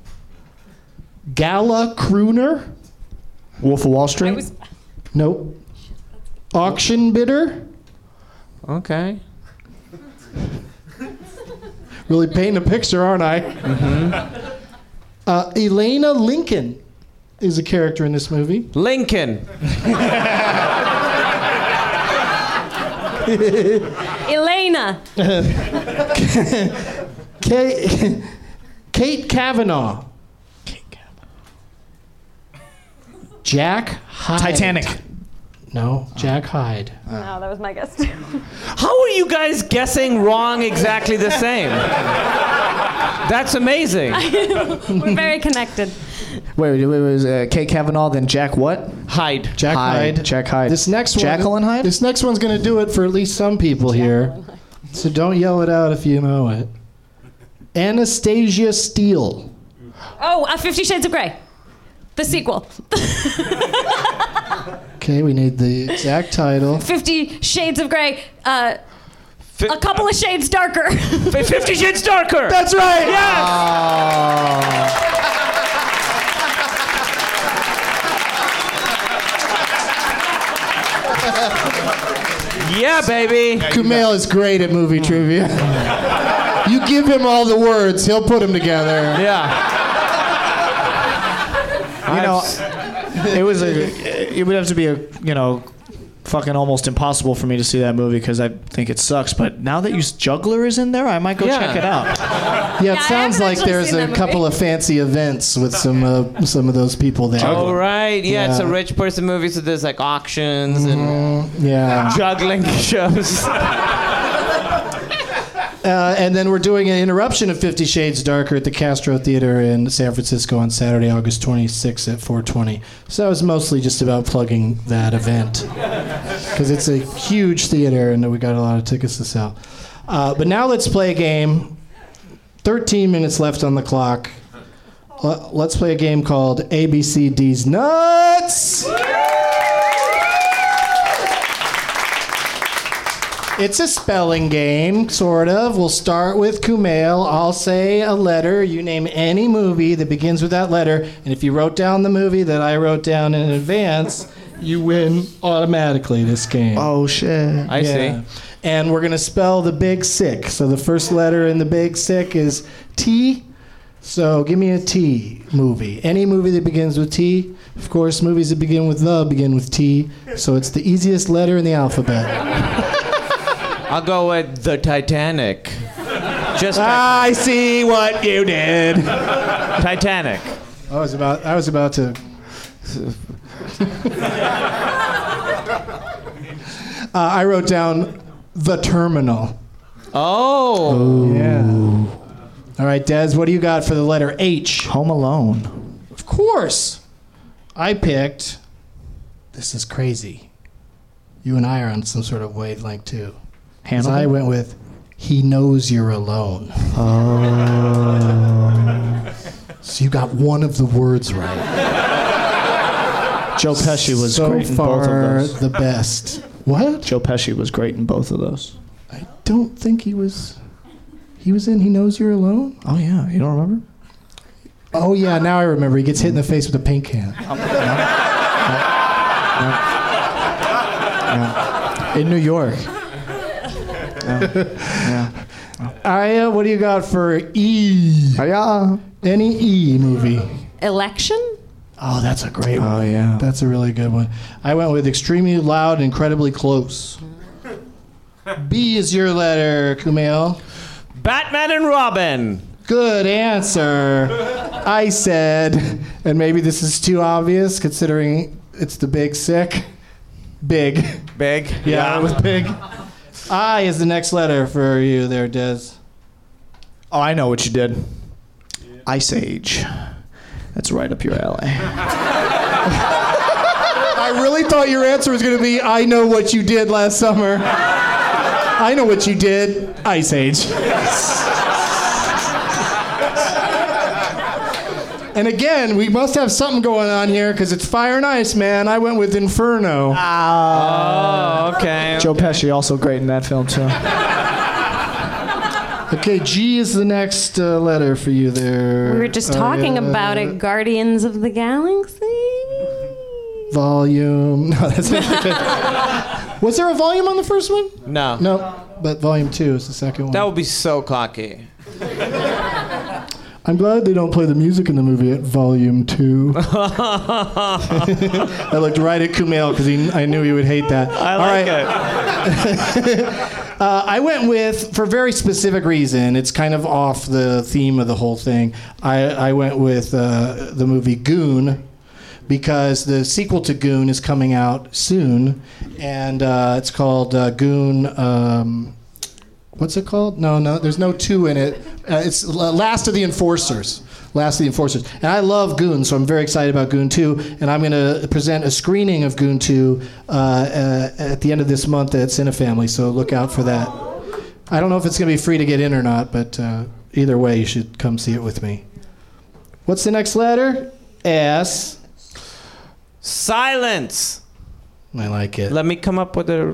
Gala Crooner, Wolf of Wall Street. was- nope, Auction Bidder. Okay. Really painting a picture, aren't I? Mm-hmm. Uh, Elena Lincoln is a character in this movie. Lincoln. Elena. Kate, Kate Kavanaugh. Kate Kavanaugh. Jack Hyde. Titanic. No, Jack Hyde. No, that was my guess too. How are you guys guessing wrong exactly the same? That's amazing. We're very connected. Wait, wait, wait, was uh, Kate Kavanaugh, then Jack what? Hyde. Jack Hyde. Hyde. Jack Hyde. This next one. Jacqueline Hyde? This next one's going to do it for at least some people here. So don't yell it out if you know it. Anastasia Steele. Oh, uh, Fifty Shades of Grey. The sequel. Okay, we need the exact title. Fifty Shades of Grey. Uh, a couple of shades darker. Fifty Shades Darker. That's right. Yes. Yeah, baby. Kumail is great at movie trivia. You give him all the words, he'll put them together. Yeah. You know, it was a. It would have to be a. You know, fucking almost impossible for me to see that movie because I think it sucks. But now that you Juggler is in there, I might go Yeah. check it out. Yeah, it Yeah, I sounds haven't like actually there's seen a that movie. couple of fancy events with some uh, some of those people there. Oh, right. Yeah, it's a Yeah. rich person movie, so there's like auctions and Mm, yeah. juggling shows. Uh, and then we're doing an interruption of Fifty Shades Darker at the Castro Theater in San Francisco on Saturday, August twenty-sixth at four twenty. So it was mostly just about plugging that event because it's a huge theater and we got a lot of tickets to sell. Uh, but now let's play a game. thirteen minutes left on the clock. L- let's play a game called A B C D's Nuts! It's a spelling game, sort of. We'll start with Kumail. I'll say a letter. You name any movie that begins with that letter. And if you wrote down the movie that I wrote down in advance, you win automatically this game. Oh shit! I Yeah. see. And we're going to spell the big sick. So the first letter in the big sick is T. So give me a T movie. Any movie that begins with T. Of course, movies that begin with the begin with T. So it's the easiest letter in the alphabet. I'll go with the Titanic. Just I see what you did. Titanic. I was about I was about to uh, I wrote down The Terminal. Oh. Yeah. All right, Des, what do you got for the letter H? Home Alone. Of course. I picked. This is crazy. You and I are on some sort of wavelength too. 'Cause I went with He Knows You're Alone. Oh. So you got one of the words right. Joe Pesci was so great in far both of those. the best. What? Joe Pesci was great in both of those. I don't think he was. He was in He Knows You're Alone? Oh yeah, you don't remember? Oh yeah, now I remember. He gets hit in the face with a paint can. In New York. Yeah. Aya, what do you got for E? Yeah. Any E movie? Election? Oh, that's a great one. Oh yeah. That's a really good one. I went with Extremely Loud and Incredibly Close. B is your letter, Kumail. Batman and Robin. Good answer. I said, and maybe this is too obvious considering it's the big sick. Big. Big. Yeah, it was big. I is the next letter for you there, Des. Oh, I know what you did. Ice Age. That's right up your alley. I really thought your answer was going to be, I know what you did last summer. I know what you did. Ice Age. And again, we must have something going on here because it's Fire and Ice, man. I went with Inferno. Oh, okay. Joe Pesci also great in that film too. Okay, G is the next uh, letter for you there. We were just talking Uh, about it. Guardians of the Galaxy? Volume. No, that's not good. Was there a volume on the first one? No. No, but volume two is the second one. That would be so cocky. I'm glad they don't play the music in the movie at volume two. I looked right at Kumail because I knew he would hate that. I All like right. it. uh, I went with, for a very specific reason, it's kind of off the theme of the whole thing. I, I went with uh, the movie Goon, because the sequel to Goon is coming out soon, and uh, it's called uh, Goon. Um, what's it called? No, no, there's no two in it. Uh, it's Last of the Enforcers. Last of the Enforcers. And I love Goon, so I'm very excited about Goon two, and I'm going to present a screening of Goon two uh, uh, at the end of this month at Cinefamily, so look out for that. I don't know if it's going to be free to get in or not, but uh, either way, you should come see it with me. What's the next letter? S. Silence. I like it. Let me come up with a...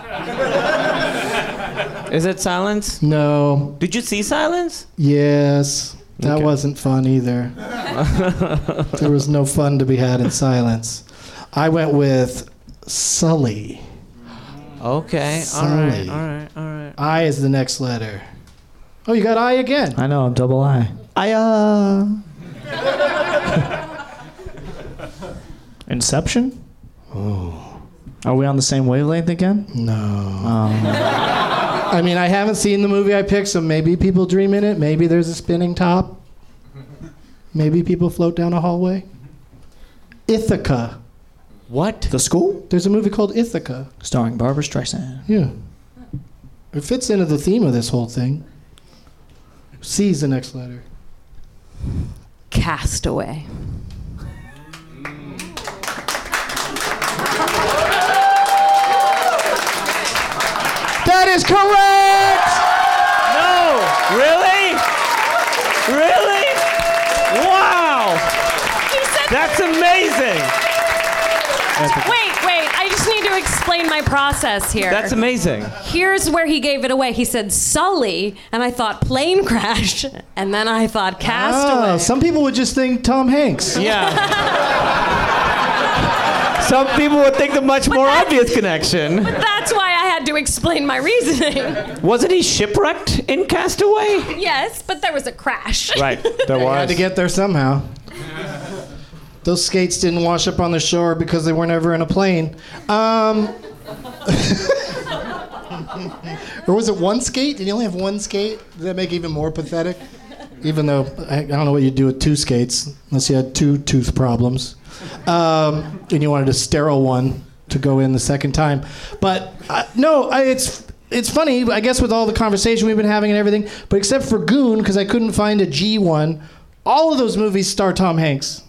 Is it Silence? No. Did you see Silence? Yes. That Okay. wasn't fun either. There was no fun to be had in Silence. I went with Sully. Okay. All Sully. right. All right. All right. I is the next letter. Oh, you got I again. I know, double I. I, uh... Inception? Oh. Are we on the same wavelength again? No. Um, I mean, I haven't seen the movie I picked, so maybe people dream in it. Maybe there's a spinning top. Maybe people float down a hallway. Ithaca. What? the school? There's a movie called Ithaca. Starring Barbara Streisand. Yeah. It fits into the theme of this whole thing. C's the next letter. Castaway. That is correct! No! Really? Really? Wow! That's amazing! Wait, wait. I just need to explain my process here. That's amazing. Here's where he gave it away. He said Sully, and I thought plane crash, and then I thought Castaway. Oh, some people would just think Tom Hanks. Yeah. Some people would think the much more obvious connection. That's why I had to explain my reasoning. Wasn't he shipwrecked in Castaway? Yes, but there was a crash. Right, there They was. had to get there somehow. Those skates didn't wash up on the shore because they weren't ever in a plane. Um, or was it one skate? Did he only have one skate? Did that make it even more pathetic? Even though, I, I don't know what you'd do with two skates, unless you had two tooth problems. Um, and you wanted a sterile one to go in the second time. But uh, no, I, it's it's funny, I guess, with all the conversation we've been having and everything, but except for Goon, because I couldn't find a G one, all of those movies star Tom Hanks.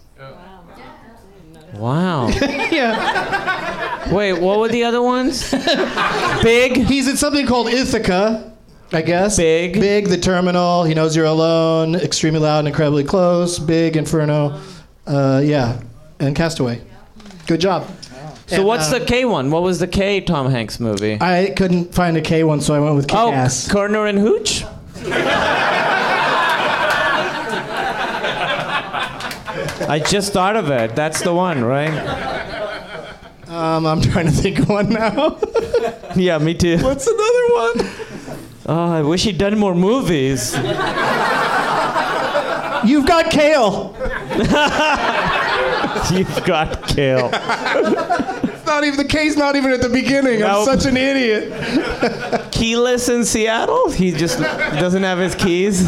Wow. Yeah. Wait, what were the other ones? Big? He's in something called Ithaca, I guess. Big. Big, The Terminal, He Knows You're Alone, Extremely Loud and Incredibly Close, Big, Inferno, uh, yeah, and Castaway. Good job. So And, what's uh, the K one? What was the K Tom Hanks movie? I couldn't find a K one, so I went with Oh, Kick-Ass. Kerner and Hooch? I just thought of it. That's the one, right? Um, I'm trying to think of one now. Yeah, me too. What's another one? Oh, I wish he'd done more movies. You've Got Kale. You've got Kale. It's not even, the K's not even at the beginning. Nope. I'm such an idiot. Keyless in Seattle? He just doesn't have his keys.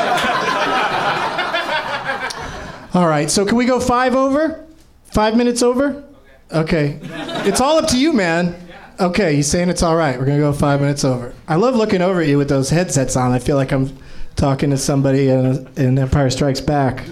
All right, so can we go five over? Five minutes over? Okay. It's all up to you, man. Okay, he's saying it's all right. We're going to go five minutes over. I love looking over at you with those headsets on. I feel like I'm talking to somebody in, in Empire Strikes Back.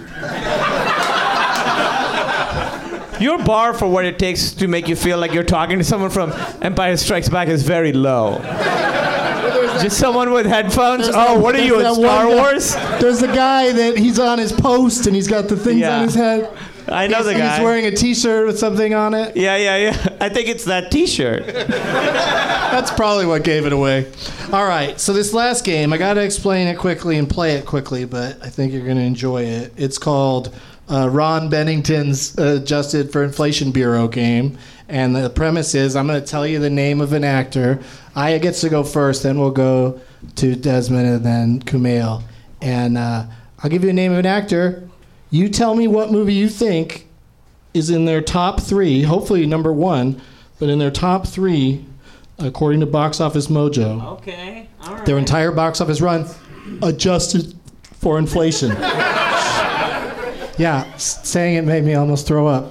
Your bar for what it takes to make you feel like you're talking to someone from Empire Strikes Back is very low. Just someone with headphones? There's Oh, that- what are you, in there's that Star one guy- Wars? There's the guy that he's on his post and he's got the things Yeah. on his head. I know he's, the guy. He's wearing a T-shirt with something on it. Yeah, yeah, yeah. I think it's that T-shirt. That's probably what gave it away. All right, so this last game, I got to explain it quickly and play it quickly, but I think you're going to enjoy it. It's called uh, Ron Bennington's uh, Adjusted for Inflation Bureau game, and the premise is I'm going to tell you the name of an actor. Aya gets to go first, then we'll go to Desmond and then Kumail. And uh, I'll give you a name of an actor. You tell me what movie you think is in their top three, hopefully number one, but in their top three, according to Box Office Mojo. Okay, all right. Their entire box office run, adjusted for inflation. Yeah, s- saying it made me almost throw up.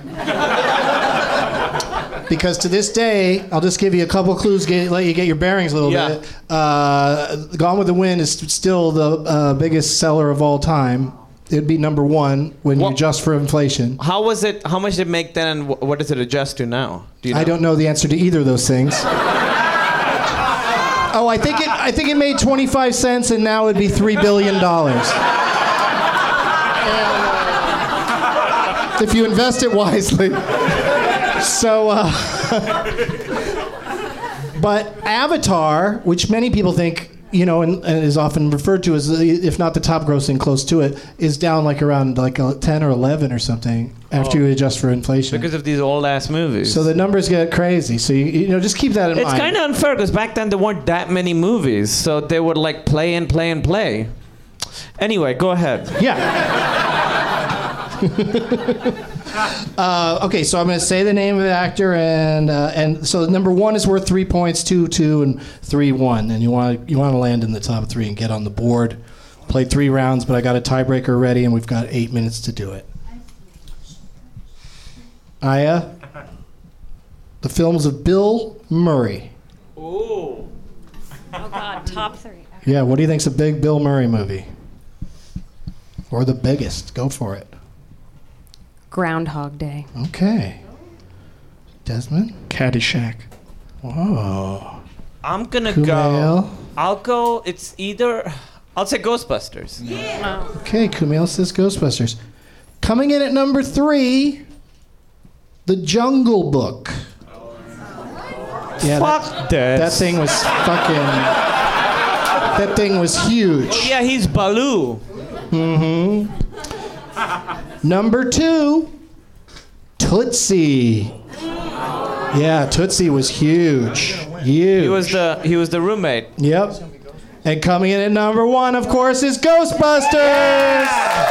Because to this day, I'll just give you a couple clues, get, let you get your bearings a little Yeah. bit. Uh, Gone with the Wind is still the uh, biggest seller of all time. It'd be number one when you adjust for inflation. How was it? How much did it make then, and wh- what does it adjust to now? Do you know? I don't know the answer to either of those things. Oh, I think it. I think it made twenty-five cents, and now it'd be three billion dollars. If you invest it wisely. So, uh, but Avatar, which many people think, you know, and, and is often referred to as, if not the top grossing, close to it, is down like around like a ten or eleven or something after Oh. you adjust for inflation. Because of these old ass movies. So the numbers get crazy. So you, you know, just keep that in It's mind. kind of unfair because back then there weren't that many movies, so they would like play and play and play. Anyway, go ahead. Yeah. uh, okay, so I'm going to say the name of the actor, and uh, and so number one is worth three points, two, two, and three, one, and you want you want to land in the top three and get on the board. Played three rounds, but I got a tiebreaker ready, and we've got eight minutes to do it. Aya, the films of Bill Murray. Ooh. Oh God, top three. Yeah, what do you think's a big Bill Murray movie? Or the biggest? Go for it. Groundhog Day. Okay. Desmond? Caddyshack. Whoa. I'm gonna Kumail? go. I'll go. It's either. I'll say Ghostbusters. Okay, Kumail says Ghostbusters. Coming in at number three, The Jungle Book. Yeah, Fuck that, this. that thing was fucking. That thing was huge. Oh, yeah, he's Baloo. Mm-hmm. Number two, Tootsie. Yeah, Tootsie was huge. Huge. He was the he was the roommate. Yep. And coming in at number one, of course, is Ghostbusters.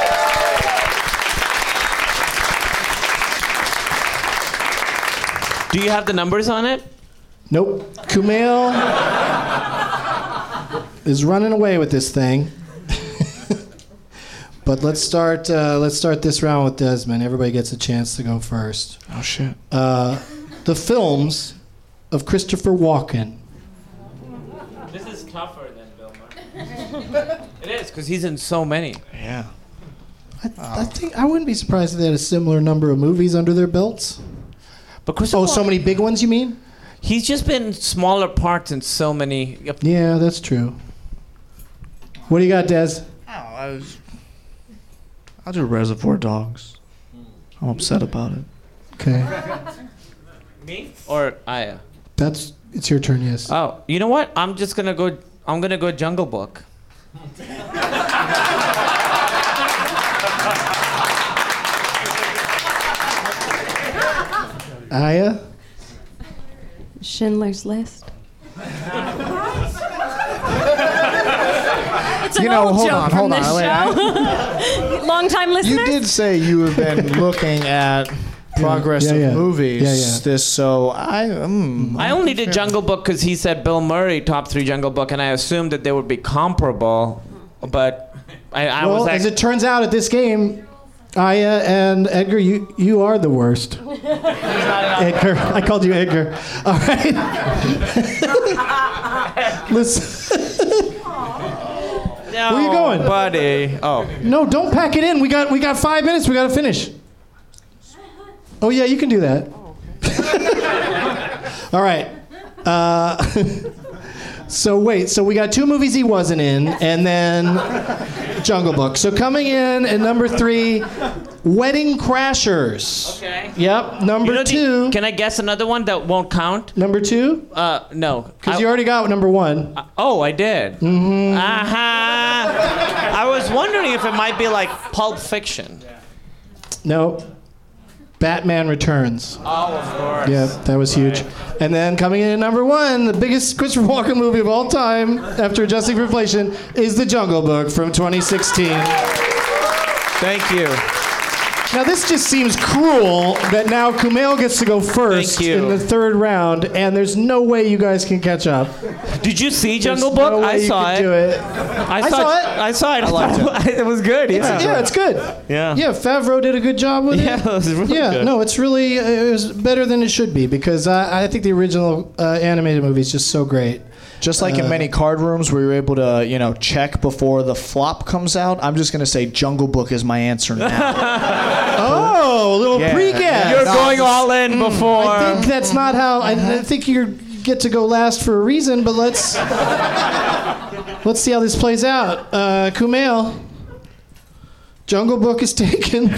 Do you have the numbers on it? Nope. Kumail is running away with this thing. But let's start. Uh, let's start this round with Desmond. Everybody gets a chance to go first. Oh shit. Uh, the films of Christopher Walken. This is tougher than Bill Murray. It is because he's in so many. Yeah. I, I think I wouldn't be surprised if they had a similar number of movies under their belts. But Christopher Oh, so many big ones, you mean? He's just been smaller parts in so many. Yeah, that's true. What do you got, Des? Oh, I was. I'll do Reservoir Dogs. I'm upset about it. Okay. Me or Aya? That's it's your turn, yes. Oh, you know what? I'm just gonna go. I'm gonna go Jungle Book. Aya? Schindler's List. It's an You know, old hold joke on, from hold on. this Wait, show. Long time listener. You did say you have been looking at progress Yeah, yeah. of movies. Yeah, yeah. This so I. Mm, I only did Jungle Book because he said Bill Murray top three Jungle Book, and I assumed that they would be comparable. But I, I well, was like, as it turns out, at this game, Aya and Edgar, you you are the worst. Edgar, I called you Edgar. All right. Listen. no, Where you going? buddy? Oh, No, don't pack it in. We got we got five minutes. We got to finish. Oh yeah, you can do that. All right. Uh, so wait, so we got two movies he wasn't in, and then Jungle Book. So coming in at number three, Wedding Crashers. okay. Yep. Number You know the- two. can I guess another one that won't count? Number two. Uh, no. Because I- you already got number one. Oh, I did. Mm-hmm. Uh-huh. I was wondering if it might be like Pulp Fiction. No. Batman Returns. Oh, of course. Yeah, that was huge. And then coming in at number one, the biggest Christopher Walken movie of all time, after adjusting for inflation, is The Jungle Book from twenty sixteen. Thank you. Now this just seems cruel that now Kumail gets to go first Thank you. in the third round, and there's no way you guys can catch up. Did you see Jungle There's Book? no way I you saw could it. do it. I, I saw, saw it. it. I saw it. I liked it. It was good. Yeah. It's, yeah, it's good. Yeah. Yeah, Favreau did a good job with Yeah, it. it was really yeah, good. no, it's really uh, it was better than it should be because I, I think the original uh, animated movie is just so great. Just like in many card rooms where you're able to, you know, check before the flop comes out, I'm just going to say Jungle Book is my answer now. Oh, a little Yeah. pre-guess. You're No, going just- all in before. I think that's not how. I, I think you get to go last for a reason, but let's let's see how this plays out. Uh, Kumail, Jungle Book is taken.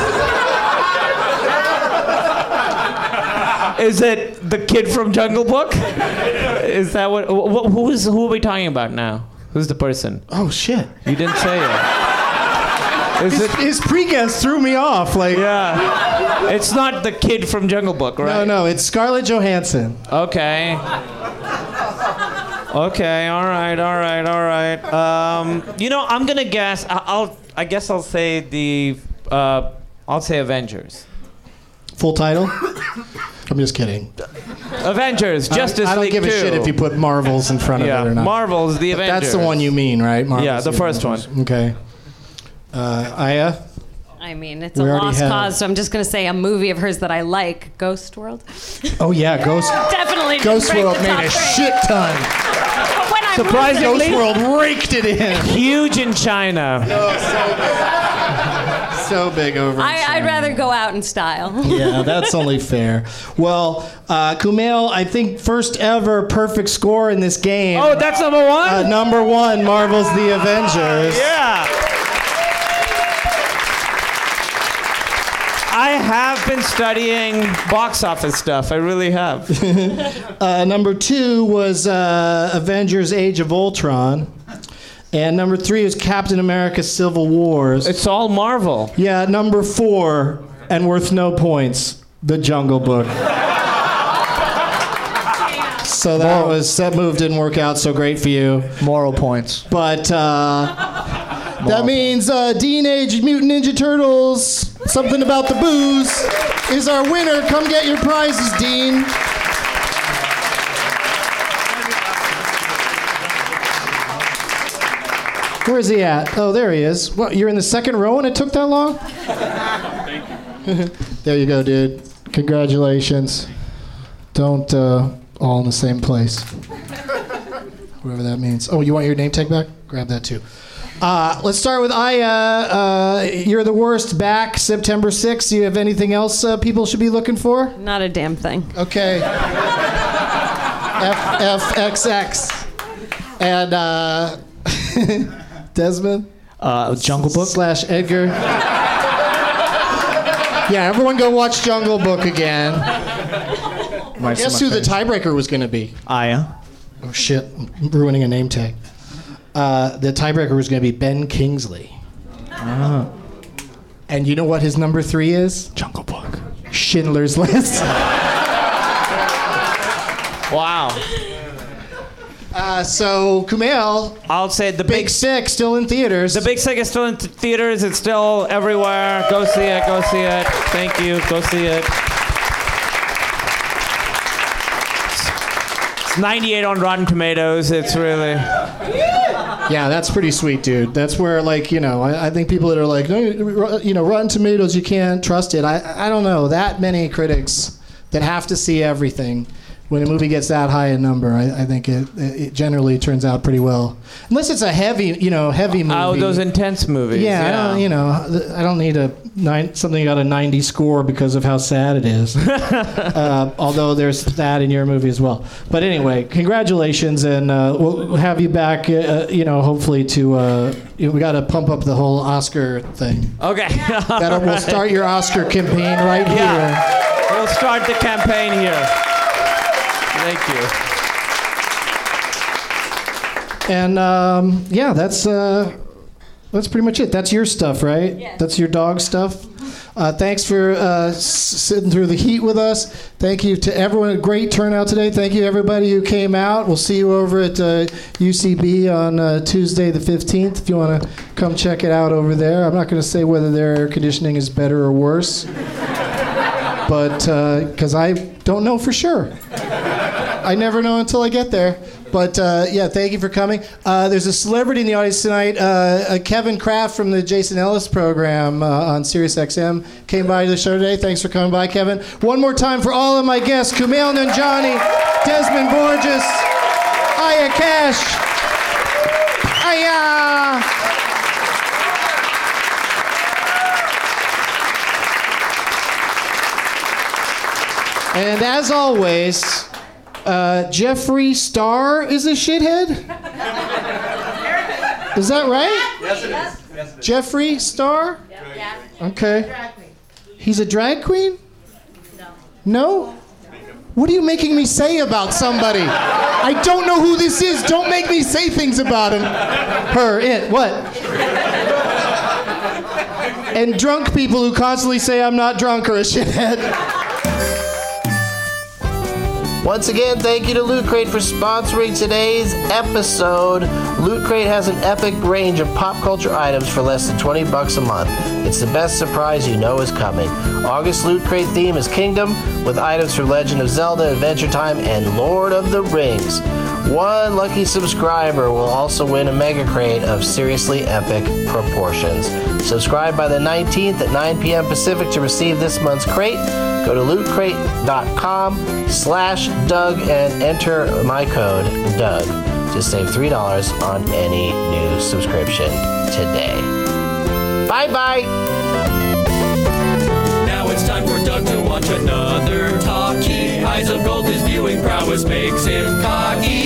Is it the kid from Jungle Book? Is that what? wh- who is? Who are we talking about now? Who's the person? Oh shit! You didn't say it. Is His, it? his pre-guess threw me off. Like, Yeah. It's not the kid from Jungle Book, right? no, no, it's Scarlett Johansson. Okay. Okay. All right. All right. All right. Um, you know, I'm gonna guess. I- I'll. I guess I'll say the. Uh, I'll say Avengers. Full title? I'm just kidding. Avengers. Justice I, I don't League give a two. shit if you put Marvels in front Yeah. of it or not. Marvel's the But Avengers. that's the one you mean, right? Marvel's Yeah, the first Avengers. Okay. Uh, Aya? I mean, it's We a already lost have- cause, so I'm just going to say a movie of hers that I like, Ghost World. Oh yeah, Ghost. Definitely didn't Ghost break World the made top a three. shit ton. But when I Surprisingly- moved Ghost World raked it in. Huge in China. So big over. in I, I'd China. rather go out in style. Yeah, that's only fair. Well, uh, Kumail, I think first ever perfect score in this game. Oh, that's number one. Uh, number one, Marvel's The Avengers. Yeah. I have been studying box office stuff. I really have. Uh, number two was uh, Avengers: Age of Ultron. And number three is Captain America: Civil Wars. It's all Marvel. Yeah, number four, and worth no points, The Jungle Book. So that was that move didn't work out so great for you. Moral points. But uh, that means uh, Teenage Mutant Ninja Turtles, Something About the Booze, is our winner. Come get your prizes, Dean. Where is he at? Oh, there he is. What, you're in the second row and it took that long? Thank you. There you go, dude. Congratulations. Don't uh, all in the same place. Whatever that means. Oh, you want your name tag back? Grab that too. Uh, let's start with Aya. Uh, you're the worst back September sixth. Do you have anything else uh, people should be looking for? Not a damn thing. Okay. F F X X. And uh, Desmond? Uh, Jungle Book? Slash Edgar. Yeah, everyone go watch Jungle Book again. Might see Guess my who the face. tiebreaker was going to be? Aya. Oh, shit. I'm ruining a name tag. Uh, the tiebreaker was going to be Ben Kingsley. Ah. And you know what his number three is? Jungle Book. Schindler's List. Wow. Uh, so, Kumail, I'll say the Big big. Sick still in theaters. The Big Sick is still in th- theaters. It's still everywhere. Go see it. Go see it. Thank you. Go see it. It's ninety-eight on Rotten Tomatoes. It's really. Yeah, that's pretty sweet, dude. That's where, like, you know, I, I think people that are like, "No, you know, Rotten Tomatoes, you can't trust it. I, I don't know. That many critics that have to see everything. When a movie gets that high a number, I, I think it, it generally turns out pretty well. Unless it's a heavy, you know, heavy movie. Oh, those intense movies. Yeah, I don't, you know, th- I don't need a nine, something got a ninety score because of how sad it is. uh, although there's that in your movie as well. But anyway, congratulations, and uh, we'll have you back. Uh, you know, hopefully to uh, you know, we got to pump up the whole Oscar thing. Okay. That we'll start your Oscar campaign right Yeah. here. We'll start the campaign here. Thank you. And um, yeah, that's uh, that's pretty much it. That's your stuff, right? Yes. That's your dog stuff. Uh, thanks for uh, s- sitting through the heat with us. Thank you to everyone. A great turnout today. Thank you, everybody who came out. We'll see you over at uh, U C B on uh, Tuesday the fifteenth if you want to come check it out over there. I'm not going to say whether their air conditioning is better or worse, but because uh, I don't know for sure. I never know until I get there. But uh, yeah, thank you for coming. Uh, there's a celebrity in the audience tonight. Uh, uh, Kevin Kraft from the Jason Ellis program uh, on Sirius X M came by to the show today. Thanks for coming by, Kevin. One more time for all of my guests: Kumail Nanjiani, Desmond Borges, Aya Cash, Aya. And as always, uh, Jeffree Star is a shithead? Is that right? Yes, it is. Yes, it is. Jeffree Star? Yeah. Okay. He's a drag queen? No. No? What are you making me say about somebody? I don't know who this is. Don't make me say things about him. Her, it, what? And drunk people who constantly say I'm not drunk are a shithead. Once again, thank you to Loot Crate for sponsoring today's episode. Loot Crate has an epic range of pop culture items for less than twenty bucks a month. It's the best surprise you know is coming. August Loot Crate theme is Kingdom, with items from Legend of Zelda, Adventure Time, and Lord of the Rings. One lucky subscriber will also win a Mega Crate of seriously epic proportions. Subscribe by the nineteenth at nine p.m. Pacific to receive this month's crate. Go to lootcrate.com slash Doug and enter my code Doug to save three dollars on any new subscription today. Bye-bye! Now it's time for Doug to watch another talkie. Eyes of gold, his viewing prowess makes him cocky.